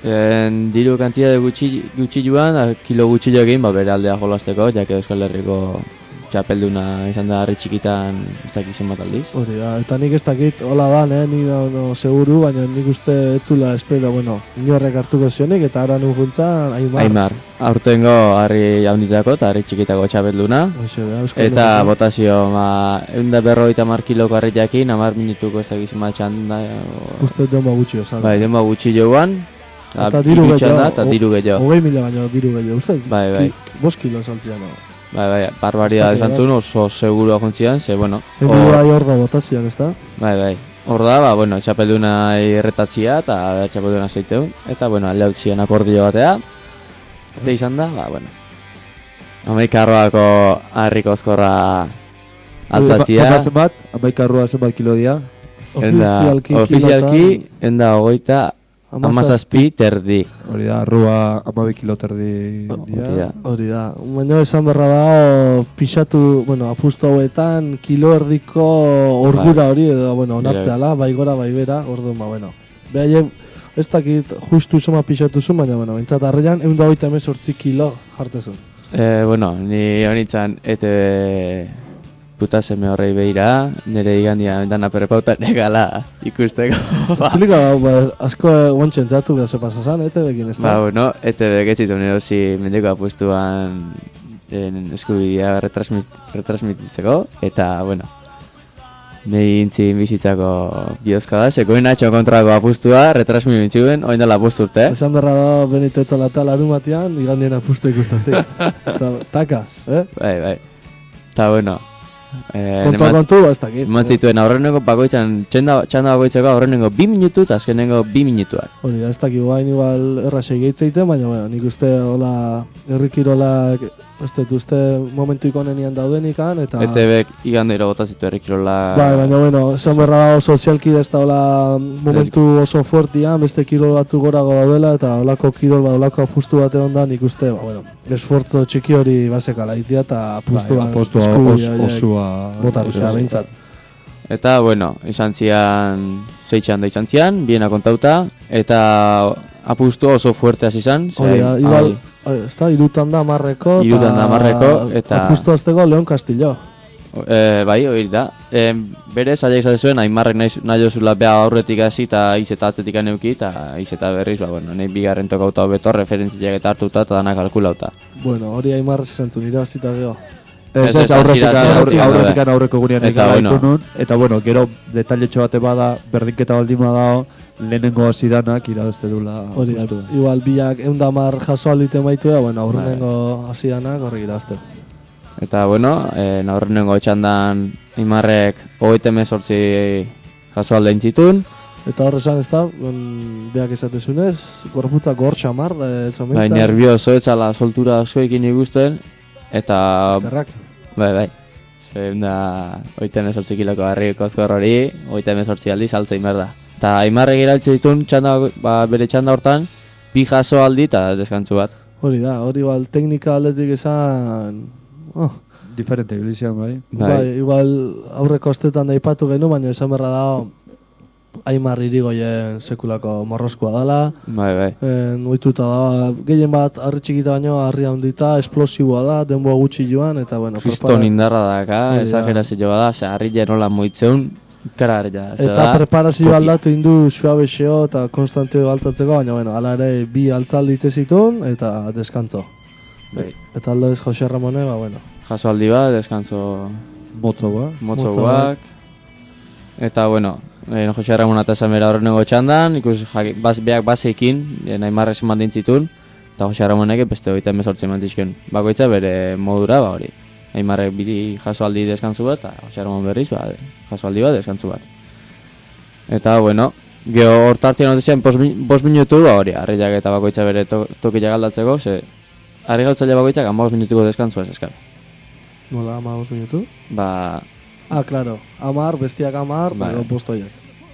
En diru kantitate gutxi, gutxi joan, da, kilo gutxi egin, ba, bere aldea jolasteko, jake Euskal Herriko txapelduna izan da harri txikitan, ez dakik zenbat aldiz.
Hori da, eta nik ez dakit, hola dan, eh, ni da, no, seguru, baina nik uste etzula espero, bueno, inorrek hartuko zionik, eta ara nun juntzan, Aimar.
Aimar, aurtengo harri jaunditako eta harri txikitako txapelduna.
Hoxe, beha, Euskal
Eta
Herriko.
botazio, ma, egun da berrogeita hamar kiloko harriakin, hamar minutuko ez dakit zenbat txanda. o-
Uste denba gutxi osal.
Bai, denba gutxi joan.
Eta diru
hiru
gehiago,
txanda eta
o-
diru gehiago.
Hogei mila baino diru gehiago, uste?
Bai, bai.
Bost kilo saltzian, no?
Bai, bai, barbaria
Ez dakit,
izan zuen, oso seguro jontzian, ze, bueno,
Emi
hor-
bai hor da botazian, ez da?
bai, bai. Hor da, ba, bueno, txapelduna erretatzia eta txapelduna zeiteun. Eta, bueno, alde zian akordio batea. Eta izan da, ba, bueno. Hamaika harriko azkorra alzatzia.
Zenbat, zenbat, amaika arrua zenbat kilo dia.
Ofizialki,
Ofizialki, enda hogeita amazazpi terdi.
Hori da, arrua amabi kilo terdi
Hori
dia.
da.
Hori da. Baina esan berra da, pixatu, bueno, apustu hauetan, kilo erdiko orgura hori, edo, bueno, onartzeala, bai gora, bai bera, orduan, ba, bueno. Behaien, ez dakit justu zoma pixatu zuen, baina, bueno, bintzat arrean, egun da hogeita emezortzi kilo jartezun.
Eh, bueno, ni honitzen E T B puta seme horrei behira, nire igandia dana perpauta negala ikusteko.
Esplika, ba, asko guantxen teatu da ze pasazan, E T B-ekin, ez da?
Ba, bueno, E T B getxitu nire hozi mendeko apustuan eskubidea retransmit, retransmititzeko, eta, bueno, Nei intzi bizitzako biozka da, sekoen atxo kontrako apustua, retransmit bintzuen, oin dela apustu urte, eh?
Esan berra da, Benito etzala eta larun batean, igandien apustu ikustatik. Taka, eh?
Bai, bai. Eta, bueno, eh,
kontua kontu, ez dakit.
eman zituen aurreneko bakoitzan, txanda, txanda bakoitzako aurreneko bi minutu eta azkenengo bi minutuak.
Hori da, ez dakit guain igual errasei gehitzeiten, baina bueno, nik uste hola herrikirolak ez dut uste momentu ikonenian daudenikan, eta...
E T B-ek igandero gota zitu herrikirola...
Bai, baina bueno, esan berra dago sozialki da ez da hola momentu oso fuertian, beste kirol batzuk gorago daudela, eta holako kirol bat, holako apustu bate onda nik uste, ba, bueno, esfortzo txiki hori basekala itia, eta apustuan
bai, apustua os, osua
botatzea behintzat.
Eta, bueno, izan zian, zeitxan da izan zian, biena kontauta, eta apustu oso fuerte hasi izan.
Hori da, igual, ez da, irutan da marreko,
irutan da marreko, eta...
apustu azteko Leon Castillo.
E, bai, hori da. E, berez, aiek zate zuen, Aimarrek nahi jozula beha aurretik hasi eta iz eta atzetik aneuki, eta iz eta berriz, ba, bueno, nahi bigarren tokauta hobeto, referentziak eta hartuta, eta dana kalkulauta.
Bueno, hori Aimarrez izan zuen, irabazita geho.
Ez, ez, aurretik aurreko gurean egin nun, eta bueno, gero detailetxo bate bada, berdinketa baldin badao, lehenengo hasi danak irabazte dula.
Hori da, igual biak eundamar jaso aldite maitu da, bueno, aurrenengo hasi danak horrek irabazte.
Eta bueno, eh, aurrenengo txandan Aimarrek hogeita hemezortzi jaso aldein zitun.
Eta horrezan ez da, beak esatezunez, gorputza gor xamar, ez omentza.
Bai, nervioso, etxala soltura askoekin ikusten. Eta...
Eskerrak.
Bai, bai. Zein da, hogeita hemezortzi kiloko harriko azkor hori, hogeita hemezortzi aldi saltzein behar da. Eta Aimarrek iraltze ditun, txanda, ba, bere txanda hortan, bi jaso aldi eta deskantzu bat.
Hori da, hori igual teknika aldetik esan... Oh.
Diferente, bilizian, bai.
Bai, bai igual aurreko astetan da ipatu genu, baina esan berra da... Aimar irigoien sekulako morroskoa dela.
Bai, bai.
En, oituta da, gehien bat harri txikita baino, harri handita, esplosiboa da, denboa gutxi joan, eta bueno...
Kriston indarra daka, esagerazio da, xa, harri jenola moitzeun, kara harri da.
Eta preparazio aldatu indu suabexeo eta konstantio baltatzeko, baina bueno, ala ere bi altzaldite zitun, eta deskantzo.
Bai.
Eta aldo ez Jose Ramone, ba bueno.
Jaso aldi bat, deskantzo...
Motzoak.
Motzoak. Eta bueno... Eh, Jose Ramon eta esan bera horrengo txandan, ikus bas, beak basekin, Aimarrek mandin zitun, eta Jose Ramonek beste hogeita hemezortzi mantizken. Bakoitza bere modura, ba hori. Aimarrek biti jaso aldi deskantzu bat, eta Jose Ramon berriz, ba, jaso aldi bat, deskantzu bat. Eta, bueno, geho hortartien notizian, bost minutu, ba hori, harriak eta bakoitza bere to, tokiak aldatzeko, ze harri gautzaile bakoitzak amabos minutuko deskantzua ez eskal.
Nola, amabos minutu?
Ba...
Ah, claro, amar, bestiak amar,
ba,
pero postoiak.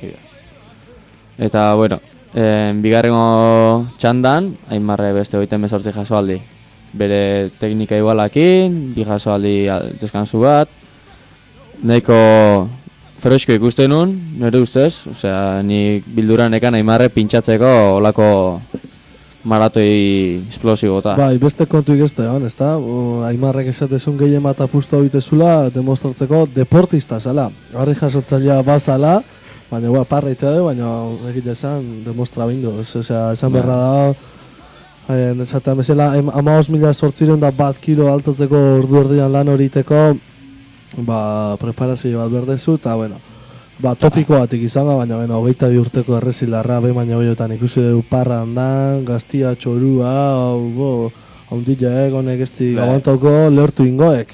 Eta, bueno, eh, bigarrengo txandan, Aimarre beste hogeita hemezortzi jaso aldi. Bere teknika igualakin, bi jaso aldi deskansu bat. Nahiko feroizko ikusten nun, nire ustez, osea, ni bilduran ekan Aimarre pintxatzeko olako maratoi esplosibo eta.
Bai, beste kontu ikeste, ez da? Aimarrek esatezun gehien bat apustu hau bitezula demostratzeko deportista zala. Harri jasotzailea bazala, baina gua parreitea du, baina egite esan demostra bindu. Osea, esan berra da, esatea mesela, hamabost mila zortzireun da bat kilo altatzeko ordu erdian lan horiteko, ba, preparazio bat berdezu, eta, bueno, ba, topiko batik izan da, baina bueno, hogeita bi urteko errezilarra, behin baina goiotan ikusi dugu parra handan, gaztia, txorua, hau, bo, ondila egonek ez di gabantauko lehortu ingoek.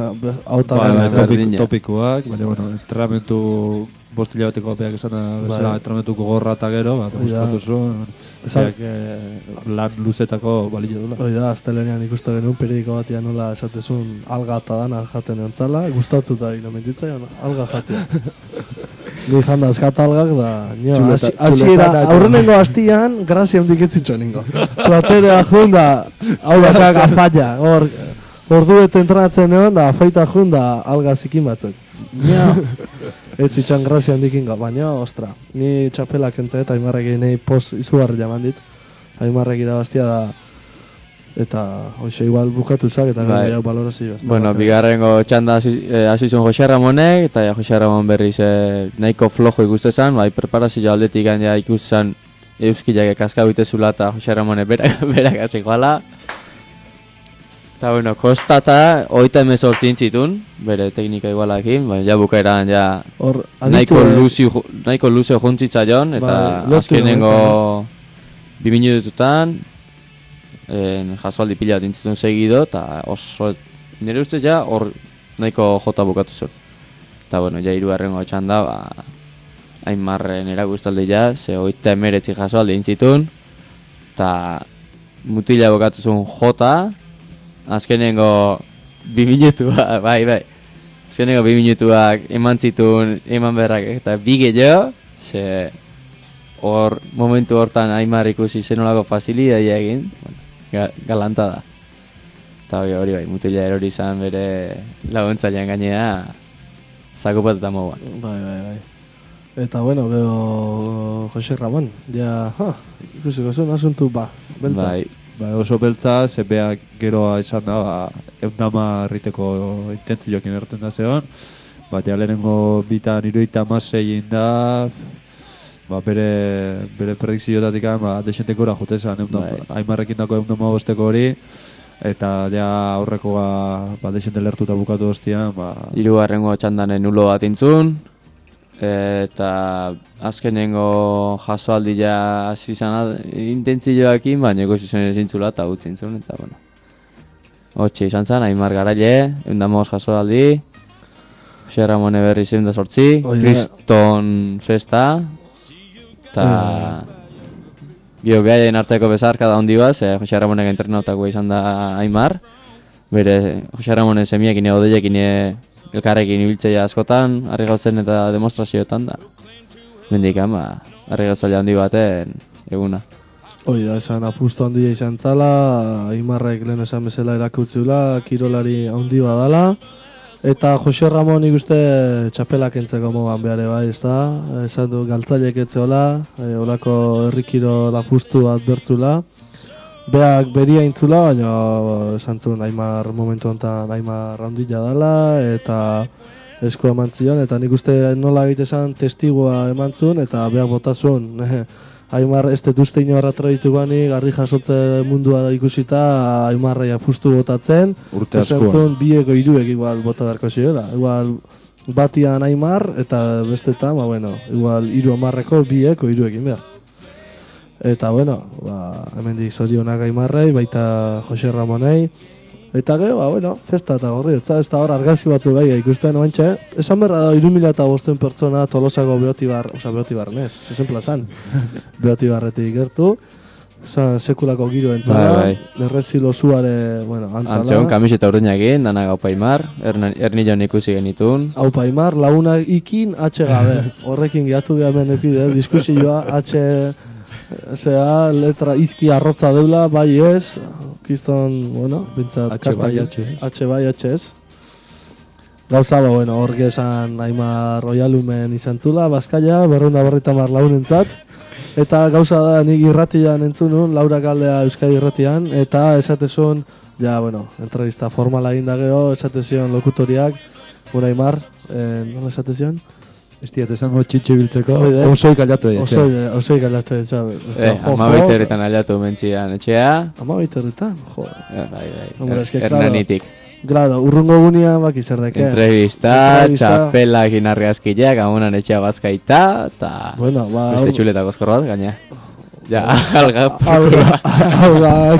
Topikoak, baina, bueno, entrenamentu bostila bateko apeak esan da, bezala, entrenamentu gogorra eta gero, ba, demostratu zuen, esak lan luzetako balio dula.
Hoi da, astelenean ikustu genuen periodiko batian nola esatezun alga eta dana jaten entzala, gustatu da inomentitza, alga jatea. Ni janda azkata algak da, nio, hasiera, aurrenengo hastian, grazia hondik etzitxo ningo. Platerea junda, hau bakak afalla, hor, orduet entrenatzen egon da, afaita junda alga zikin batzuk. Nio, ez itxan grazia hondik ingo, baina, ostra, ni txapelak entzat, Aimarrek nahi pos izugarri jaman dit. Aimarrek irabaztia da, Eta hoxe igual bukatu zak eta
Bai.
gero balorazio.
Bueno, bigarrengo txanda hasi eh, hasi zuen Jose Ramonek, eta ja Jose Ramon berriz eh, nahiko flojo ikuste zen, bai, preparazio aldetik ja ikuste zen euskilak kaska bitezula eta Jose Ramone berak, berak hasi joala. Eta bueno, kostata hogeita hemezortzi intzitun, bere teknika igualakin, baina ja bukaeran ja
Hor,
nahiko
aditu,
luzi nahiko luze juntzitza-jon, eta
Bai, lortu
azkenengo bi minututan en jasoaldi pila bat intzitun segido, eta oso nire ustez ja hor nahiko jota bukatu zuen. Eta bueno, ja hirugarrengo txanda, ba, Aimarren erakustaldi ja, ze hogeita hemeretzi jasoaldi intzitun, eta mutila bukatu zuen jota, azkenengo bi minutua, bai, bai. Azkenengo bi minutuak eman zituen, eman berrak eta bi gehiago, ze hor momentu hortan Aimar ikusi zenolako facilitatea egin, bueno, ga, galanta da. Eta hori, hori bai, mutila erori izan bere laguntzailean gainea, zakupat eta moguan.
Bai, bai, bai. Eta bueno, gero Jose Ramon, ja, ha, ikusiko zuen asuntu, ba, beltza.
Bai,
Ba, oso beltza, zebeak geroa izan da, ba, eundama erriteko intentzioekin erraten da zeon. Ba, ja lehenengo bitan iruita amasei da, ba, bere, bere predikzioetatik ba, desentek gora jote zen,
Bai.
Aimarrekin dako eundama bosteko hori, eta ja aurrekoa ba, desente lertuta bukatu ostian, ba,
hirugarrengo txandanen nulo bat intzun, eta azkenengo jasoaldia hasi izan intentzioekin, baina ikusi zen ezintzula eta utzi intzun, eta bueno. Hotxe izan zen, Aimar garaile, eundamos jasoaldi, Jose Ramone berriz eunda sortzi,
Oida.
Kriston festa, eta gio behaien arteko bezarka da hondi bat, ze Jose Ramonek entrenautako izan da Aimar, bere Jose Ramonen semiekin edo deiekin elkarrekin ibiltzeia askotan, harri gauzen eta demostrazioetan da. Mendikan, ba, harri gauzalea handi baten eguna.
Hoi da, esan apustu handia izan zala, Aimarrek lehen esan bezala erakutziula, kirolari handi badala. Eta Jose Ramon ikuste txapelak entzeko mogan behare bai, ez da? Esan du galtzaileek etzeola, e, olako herrikiro apustu bat bertzula. Beak beria intzula, baina esan zuen Aimar momentu honetan Aimar handia dala, eta esku eman zion, eta nik uste nola egitesan testigua eman zuen, eta beak botazun. Aimar ez detuzte inorra tradituganik, garri jasotze mundua ikusita, Aimarrei apustu botatzen.
urte
Esan
askoan.
zuen bieko hiruek igual bota beharko zioela. Igual batian Aimar, eta bestetan, ba bueno, igual hiru hamarreko bieko hiruekin behar. Eta bueno, ba, hemendik zorionak Aimarrei, baita Jose Ramonei. Eta gero, ba, bueno, festa eta gorriotza, ez da hor argazki batzu gai ikusten oantxe. Esan berra da, iru mila eta bosten pertsona Tolosako Beotibar, oza, Beotibar nez, zezen plazan, Beotibarretik gertu. Zan, sekulako giro entzala,
Bai,
errezilo zuare, bueno, antzala.
Antzeon, kamiseta urdinakin, danak haupa Aimar, ernilon ikusi genitun.
Aupa Aimar, lagunak ikin, atxe gabe. Horrekin gehatu behar menekide, diskusioa, atxe, zea, letra izki arrotza deula, bai ez, kiston, bueno, bintzat,
Atxe bai,
kastaki-
atxe ez.
atxe bai, atxe ez. Gauza, ba, bueno, hor gezan Aimar Royalumen izan zula, Bazkaia, berreunda berrita mar lagunentzat. Eta gauza da, nik irratian entzunun, Laura Kaldea Euskadi irratian, eta esatezun, ja, bueno, entrevista formala egin da geho, esatezion lokutoriak, bueno, Aimar, eh, nola esatezion?
Ez diat esango txitxe biltzeko,
Hoi da.
osoi kallatu egin.
Osoi, osoi galatu etxa.
Eh, ama baiteretan aldatu mentzian etxea.
Ama baiteretan, jo.
Eh, Bai, bai,
Hombre, es que,
Hernanitik.
Claro, urrungo gunean baki zer deke.
Entrevista,
Entrevista.
txapelak inargazkileak, amunan etxea bazkaita, eta
Bueno, ba,
beste txuleta gozkor bat, gaina. Ja, alga.
Alga, algak.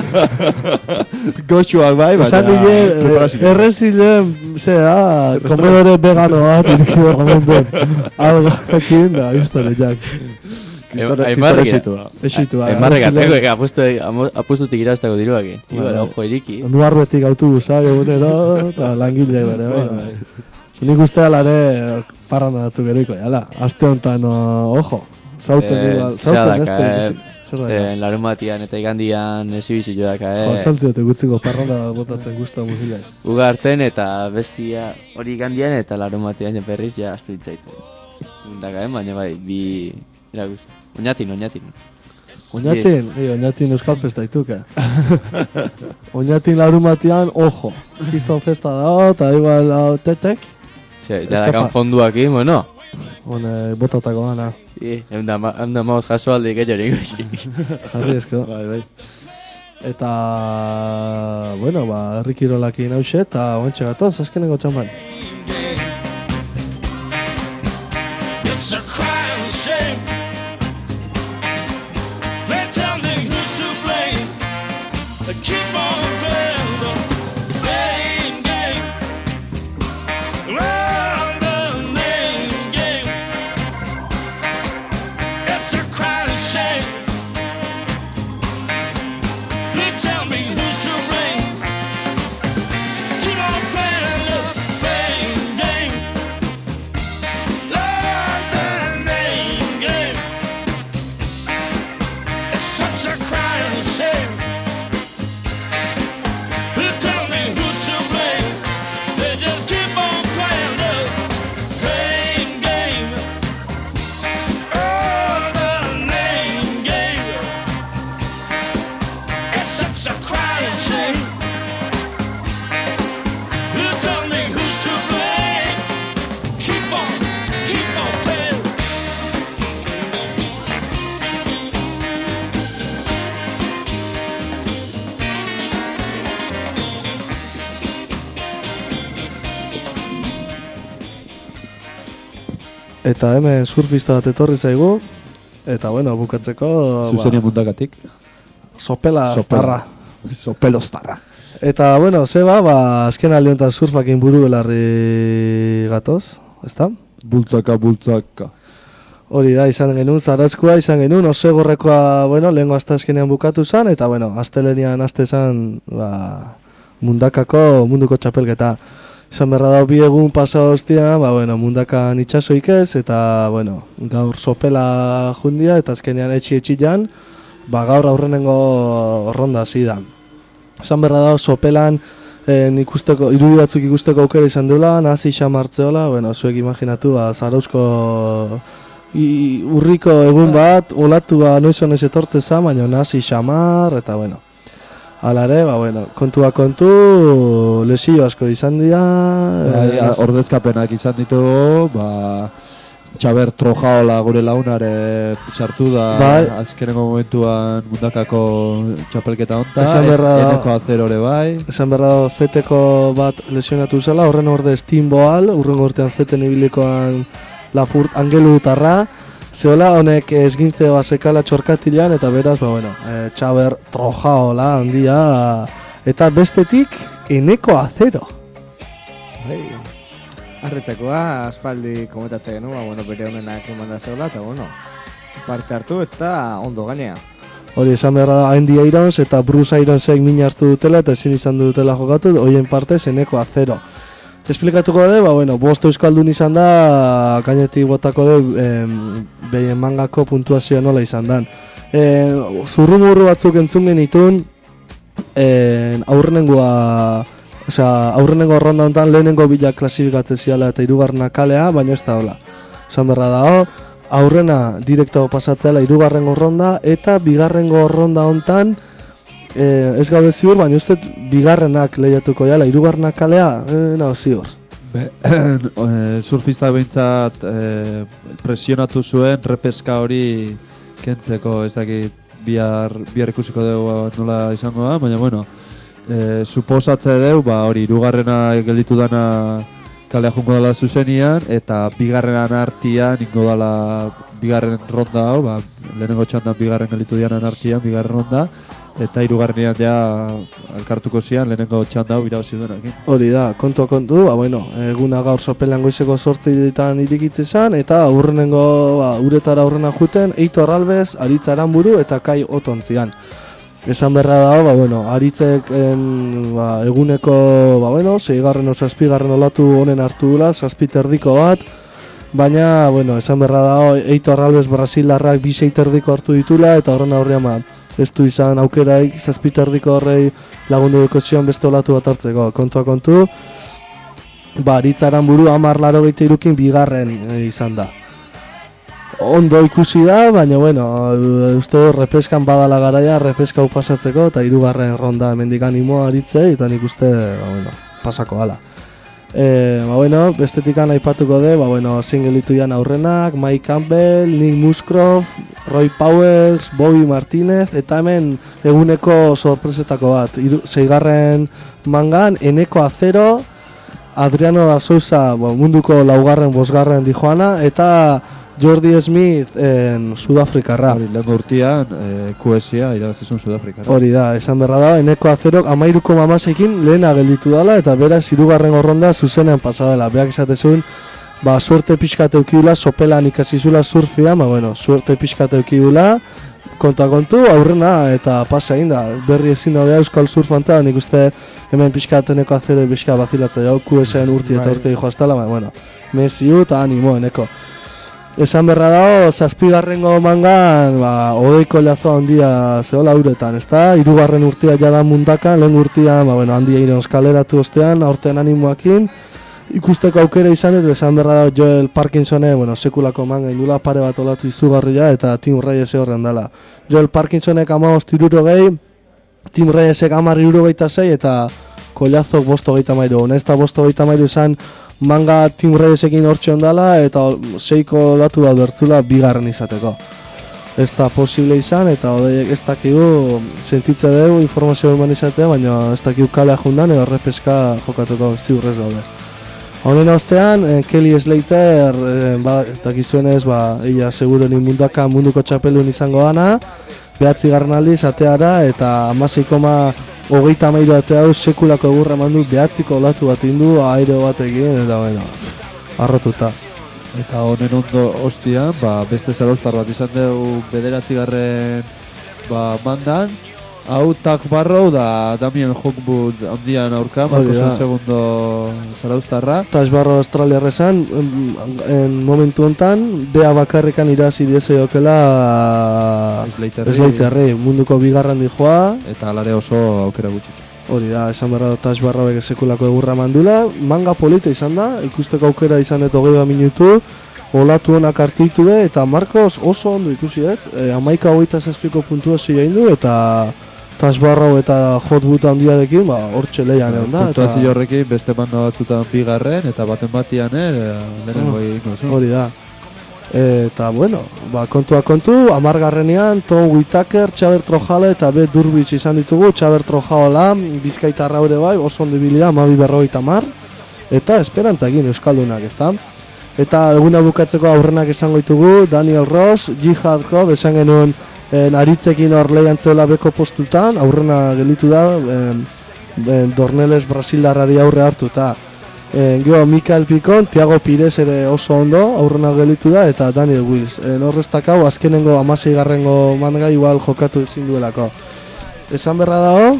Goxuak bai, baina...
Esan nire,
preparazio.
errezilen, zera, komedore vegano bat, irkido gomenden. Algakin da, historiak.
Aimarrek,
Esitu da.
aimarrek ateko, apustutik irazteko diruak. Igual,
Bai.
ojo iriki.
Nuarbetik autobusa, egunero, eta langileak bere, bai, bai. Nik uste alare parranda batzuk eriko, jala. Aste honetan, o, ojo, zautzen
Eh,
igual,
zera
zautzen
daka,
este,
eh,
ikusi. Zer da?
Eh, larun batian eta igandian esibizio daka,
Jo,
eh.
saltziote gutziko parranda bat botatzen guztua muzilak.
Ugarten eta bestia hori igandian eta larun batian berriz ja astu ditzaitu. Daka, eh, baina bai, bi... Eragus. Oñatin, oñatin.
Oñatin, yeah. Oñatin Euskal Festa dituke. Oñatin larumatian, ojo. Kiston Festa da, eta igual tetek.
Txe, jadakan fonduaki, bueno.
Hone, botatako gana.
I, eunda maoz jaso aldik egin ikusi.
Jarri esko. Bai, bai. Eta, bueno, ba, herrikirolakin hause, eta oantxe gatoz, azkenengo txampan.
It's a crying shame. Let's tell me who's to blame. Keep on playing the blame game. Oh, the blame game. It's a crying shame. Let's tell me who's to blame. Keep on playing the blame game. Lord, the blame game. It's such a crying shame. Please tell me who's to blame. They just keep on playing the same game. Oh, the name game. It's such a crying shame. Please tell me who's to blame. Keep on, keep on playing.
Eta hemen surfista bat etorri zaigu. Eta bueno, bukatzeko...
Zuzenia mundagatik.
Sopela aztarra.
Sopelo aztarra.
Eta bueno, zeba, ba, azken alde honetan surfakin buru belarri gatoz, ezta?
Bultzaka, bultzaka.
Hori da, izan genuen, zarazkoa izan genuen, osegorrekoa, bueno, lehenko azte azkenean bukatu zen, eta bueno, astelenian azte zen, ba, mundakako munduko txapelketa. Izan berra da bi egun pasa hostia, ba, bueno, mundakan itxasoik ez, eta, bueno, gaur sopela jundia, eta azkenean etxi-etxian, ba, gaur aurrenengo ronda hasi da. Izan berra da, sopelan, en ikusteko, irudi batzuk ikusteko aukera izan duela, nazi xamartzeola, bueno, zuek imaginatu, ba, Zarauzko i, urriko egun bat, olatu ba, noiz honez etortze za, baina nazi xamar, eta, bueno, hala ere, ba, bueno, kontua kontu, lesio asko izan dira.
Bai,
eh,
ordezkapenak izan ditugu, ba, Txaber Trojaola gure launare sartu da
bai.
azkeneko momentuan mundakako txapelketa honta,
Esan berra da-
eneko azerore bai.
Esan berra da zeteko bat lesionatu zela, horren ordez Timboal, urrengo urtean zeten ibilikoan Lapurt Angelu Utarra, zeola honek esgintze basekala txorkatilean, eta beraz, ba, bueno, e, Txaber Trojaola handia, eta bestetik eneko azero.
Bai, arretzakoa, aspaldi komentatzen genuen, ba, bueno, bere honenak eman da zeula, eta bueno, parte hartu eta ondo gainea.
Hori esan beharra da Andy Irons eta Bruce Ironsek min hartu dutela eta ezin izan dutela jokatu, hoien partez eneko azero. Esplikatuko de, ba, bueno, bost euskaldun izan da, gainetik botako de, em, behien mangako puntuazioa nola izan dan. E, zurrumurru batzuk entzun genitun, en, aurrenengoa, osea, aurrenengo ronda honetan lehenengo bila klasifikatze ziala eta hirugarrena kalea, baina ez da hola. Esan berra da, aurrena direkto pasatzela hirugarrengo ronda, eta bigarrengo ronda honetan, Eh, ez gaude ziur, baina uste bigarrenak lehiatuko jala, hirugarrenak kalea, eh, nao ziur.
Be, eh, surfista behintzat eh, presionatu zuen repeska hori kentzeko, ez dakit bihar, bihar ikusiko dugu nola izango da, baina bueno, eh, suposatze dugu, ba, hori hirugarrena gelditu dana kalea jungo dela zuzenian, eta bigarrenan artian ingo dela bigarren ronda hau, ba, lehenengo txandan bigarren gelditu dianan artian, bigarren ronda, eta hirugarrenean ja elkartuko zian lehenengo txanda hau irabazi duenak.
Hori da, kontua kontu, ba, bueno, eguna gaur sopelan goizeko sortzi ditan irikitze zan, eta aurrenengo, ba, uretara aurrena juten, Eitor Albez, Aritz Aranburu eta Kai Otontzian. Esan berra da, ba, bueno, Aritzek en, ba, eguneko, ba, bueno, seigarren o zazpigarren olatu honen hartu dula, zazpiterdiko bat, baina, bueno, esan berra da, Eitor Albez Brasilarrak bi seiterdiko hartu ditula, eta horren aurrean, ba, ez du izan aukeraik zazpiterdiko horrei lagundu duko zion beste olatu bat hartzeko. Kontua kontu, ba, Aritz Aranburu hamar laro gehiago irukin bigarren e, izan da. ondo ikusi da, baina bueno, uste dut repeskan badala garaia, repeska hau pasatzeko, eta hirugarren ronda hemendik animoa aritzei, eta nik uste, ba, bueno, pasako gala. E, ba, bueno, bestetikan aipatuko de, ba, bueno, singelitu jan aurrenak, Mike Campbell, Nick Musgrove, Roy Powers, Bobby Martinez, eta hemen eguneko sorpresetako bat. Iru, seigarren mangan, Eneko Azero, Adriano da Sousa, bo, munduko laugarren, bosgarren dijoana, eta Jordi Smith en Sudafrikarra.
Hori, lehen urtean, e, Q S A irabazizun Sudafrikarra.
Hori da, esan berra da, Eneko Azerok amairuko mamasekin lehena gelditu dela, eta beraz hirugarren ronda zuzenean pasadela. Beak esatezun, ba, suerte pixkat eukiula, sopelan ikasizula surfia, ba, bueno, suerte pixkat eukiula, konta kontu, aurrena eta pasa egin da. Berri ezin hobea euskal surfantza, nik uste hemen pixkat Eneko Azero pixka bazilatza jau, Q S A-en urti eta urte joaztala, ba, bueno, mesiu eta animo Eneko. Esan berra dago, zazpigarrengo mangan, ba, odeiko lazoa handia zehola uretan, ezta? Hirugarren urtea jada mundakan, lehen urtean, ba, bueno, handia iron eskaleratu ostean, aurten animoakin, ikusteko aukera izan, eta esan berra dago Joel Parkinsone, bueno, sekulako manga indula, pare bat olatu izugarria, eta Tim Reyes horren dela. Joel Parkinsonek amabost irurogei, Tim Reyesek amar irurogeita zei, eta Kolazok bosto geita mairu. Nez eta bosto geita mairu izan, manga Tim Reyesekin hortxe ondala eta seiko datu bat bertzula bigarren izateko. Ez da posible izan eta odeiek ez dakigu sentitze dugu informazio eman izatea, baina ez dakigu kalea jundan edo repeska jokatuko ziurrez daude. Honen ostean, eh, Kelly Slater, eh, ba, ez dakizuenez, ba, ella seguruenin mundaka munduko txapelun izango dana, behatzi garren aldiz ateara eta hamasei koma hogeita hamairu ate hau sekulako egurra mandu behatziko olatu bat indu, aero bat egin, eta bueno, arrotuta.
Eta honen ondo ostian, ba, beste zaraustar bat izan dugu bederatzigarren ba, mandan. Hau Tak Barrow da Damien Hookwood handian aurka, Markosen segundo zaraustarra.
Tak Barrow Australiarra esan, en, en momentu hontan, bea bakarrikan irazi diese okela Slaterri, munduko bigarran dijoa.
Eta alare oso aukera gutxitu.
Hori da, esan berra da Tak Barrowek sekulako egurra mandula, manga polita izan da, ikusteko aukera izan eta hogei minutu, olatu honak hartu ditu be, eta Marcos oso ondo ikusi dut, e, amaika hogeita zazpiko puntuazioa egin du, eta Tak Barrow eta Hotwood handiarekin, ba, hortxe lehian egon da.
Puntuazio horrekin beste manga batzutan bigarren, eta baten batian ere, denengo
oh,
egin gozu.
Hori da. Eta, bueno, ba, kontua kontu, amargarrenean, Tom Whittaker, Xaber Trojale eta B. Durbitz izan ditugu. Xaber Trojala, Bizkaitarra hori bai, oso ondibilia, amabi berrogeita mar, eta esperantzakin euskaldunak, ezta? Eta eguna bukatzeko aurrenak esango ditugu, Daniel Ross, Jihadko, desan genuen en, aritzekin hor lehiantzela beko postutan, aurrena gelitu da, en, en, Dorneles Brasildarrari aurre hartu, eta Gero Mikael Picon, Thiago Pires ere oso ondo, aurrena gelitu da, eta Daniel Wills. Horreztakau, azkenengo hamasei garrengo manga igual jokatu ezin duelako. Esan berra dago,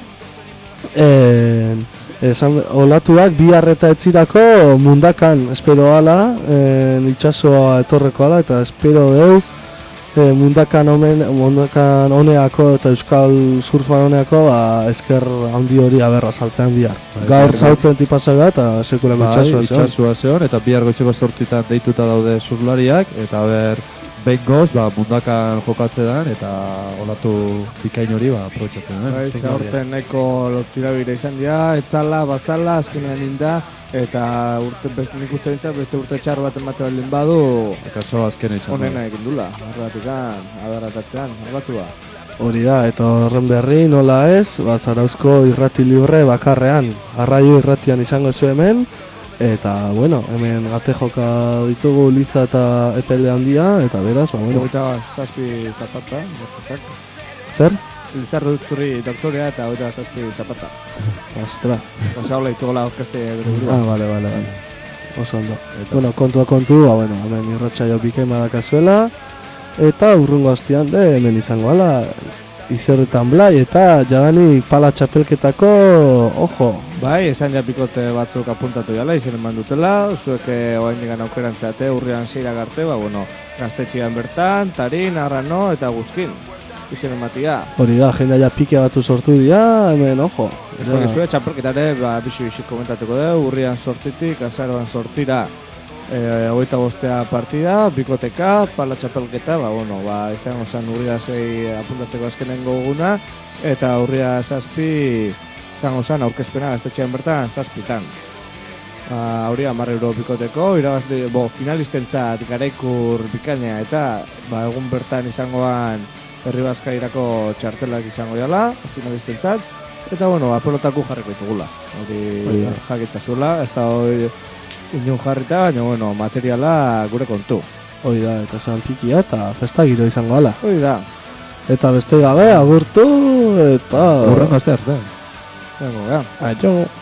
en, esan, olatuak bi harreta etzirako mundakan espero ala, en, itxasoa etorreko ala, eta espero deu e, mundakan omen, mundakan honeako eta euskal surfan honeako ba, esker handi hori aberra saltzean bihar. Gaur saltzen tipasa da eta sekulako itxasua zeon.
Itxasua zeon, eta bihar goitzeko sortzitan deituta daude surflariak, eta ber, behin goz, ba, mundakan jokatzean, eta olatu bikain hori ba, aprobetxatzen.
Bai, zaurten nahiko tirabira izan dira, etzala, bazala, azkenean inda, eta urte, beste, nik uste bintzat, beste urte txar bat emate baldin badu,
eta zo azkena izan.
Honena egin dula, horretikan, adarratatzean, horretua.
Hori da, eta horren berri nola ez, ba, Zarauzko irrati libre bakarrean, arraio irratian izango zu hemen, eta, bueno, hemen gate joka ditugu Liza eta Epelde handia, eta beraz, ba, bueno.
Eta zazpi zapata, bortazak.
Zer?
Lizar Turri doktorea eta hogeita zazpi zapata.
Ostra.
Osa hola ditugola orkeste dut.
Ah, bale, bale, bale. Oso ondo. Bueno, kontua kontu, ba, bueno, hemen irratsaio bikain badakazuela, eta urrungo hastian de hemen izango ala, Izerretan Blai, eta jadani pala txapelketako, ojo.
Bai, esan ja pikote batzuk apuntatu jala, izen eman dutela, zuek oain digan aukeran zeate, urrian seirak arte, ba, bueno, Gaztetxean bertan, Tarin, Arrano eta Guzkin. Izen ematia.
Hori da, jendea ja pike batzu sortu dira, hemen, ojo.
Eta zue txapelketare, ba, bixi-bixi komentatuko dugu, urrian sortzitik, azaroan sortzira. E, hogeita bostea partida, bikoteka, pala txapelketa, ba, bueno, ba, izango zen urria zei apuntatzeko azkenengo guguna, eta urria zazpi izango zen aurkezpena gaztetxean bertan zazpitan. Ba, hori hamar euro bikoteko, irabazle, bo, finalistentzat garaikur bikaina, eta ba, egun bertan izangoan Herri Bazkairako txartelak izango dela, finalistentzat, eta bueno, ba, pelotaku jarriko ditugula. Hori jakitzazuela, ez da hori inun jarrita, baina, bueno, materiala gure kontu.
Hoi da, eta salpikia eta festa giro izango ala.
Hoi da.
Eta beste gabe, agurtu, eta...
Urren aste arte.
Vengo, ja.
Aio.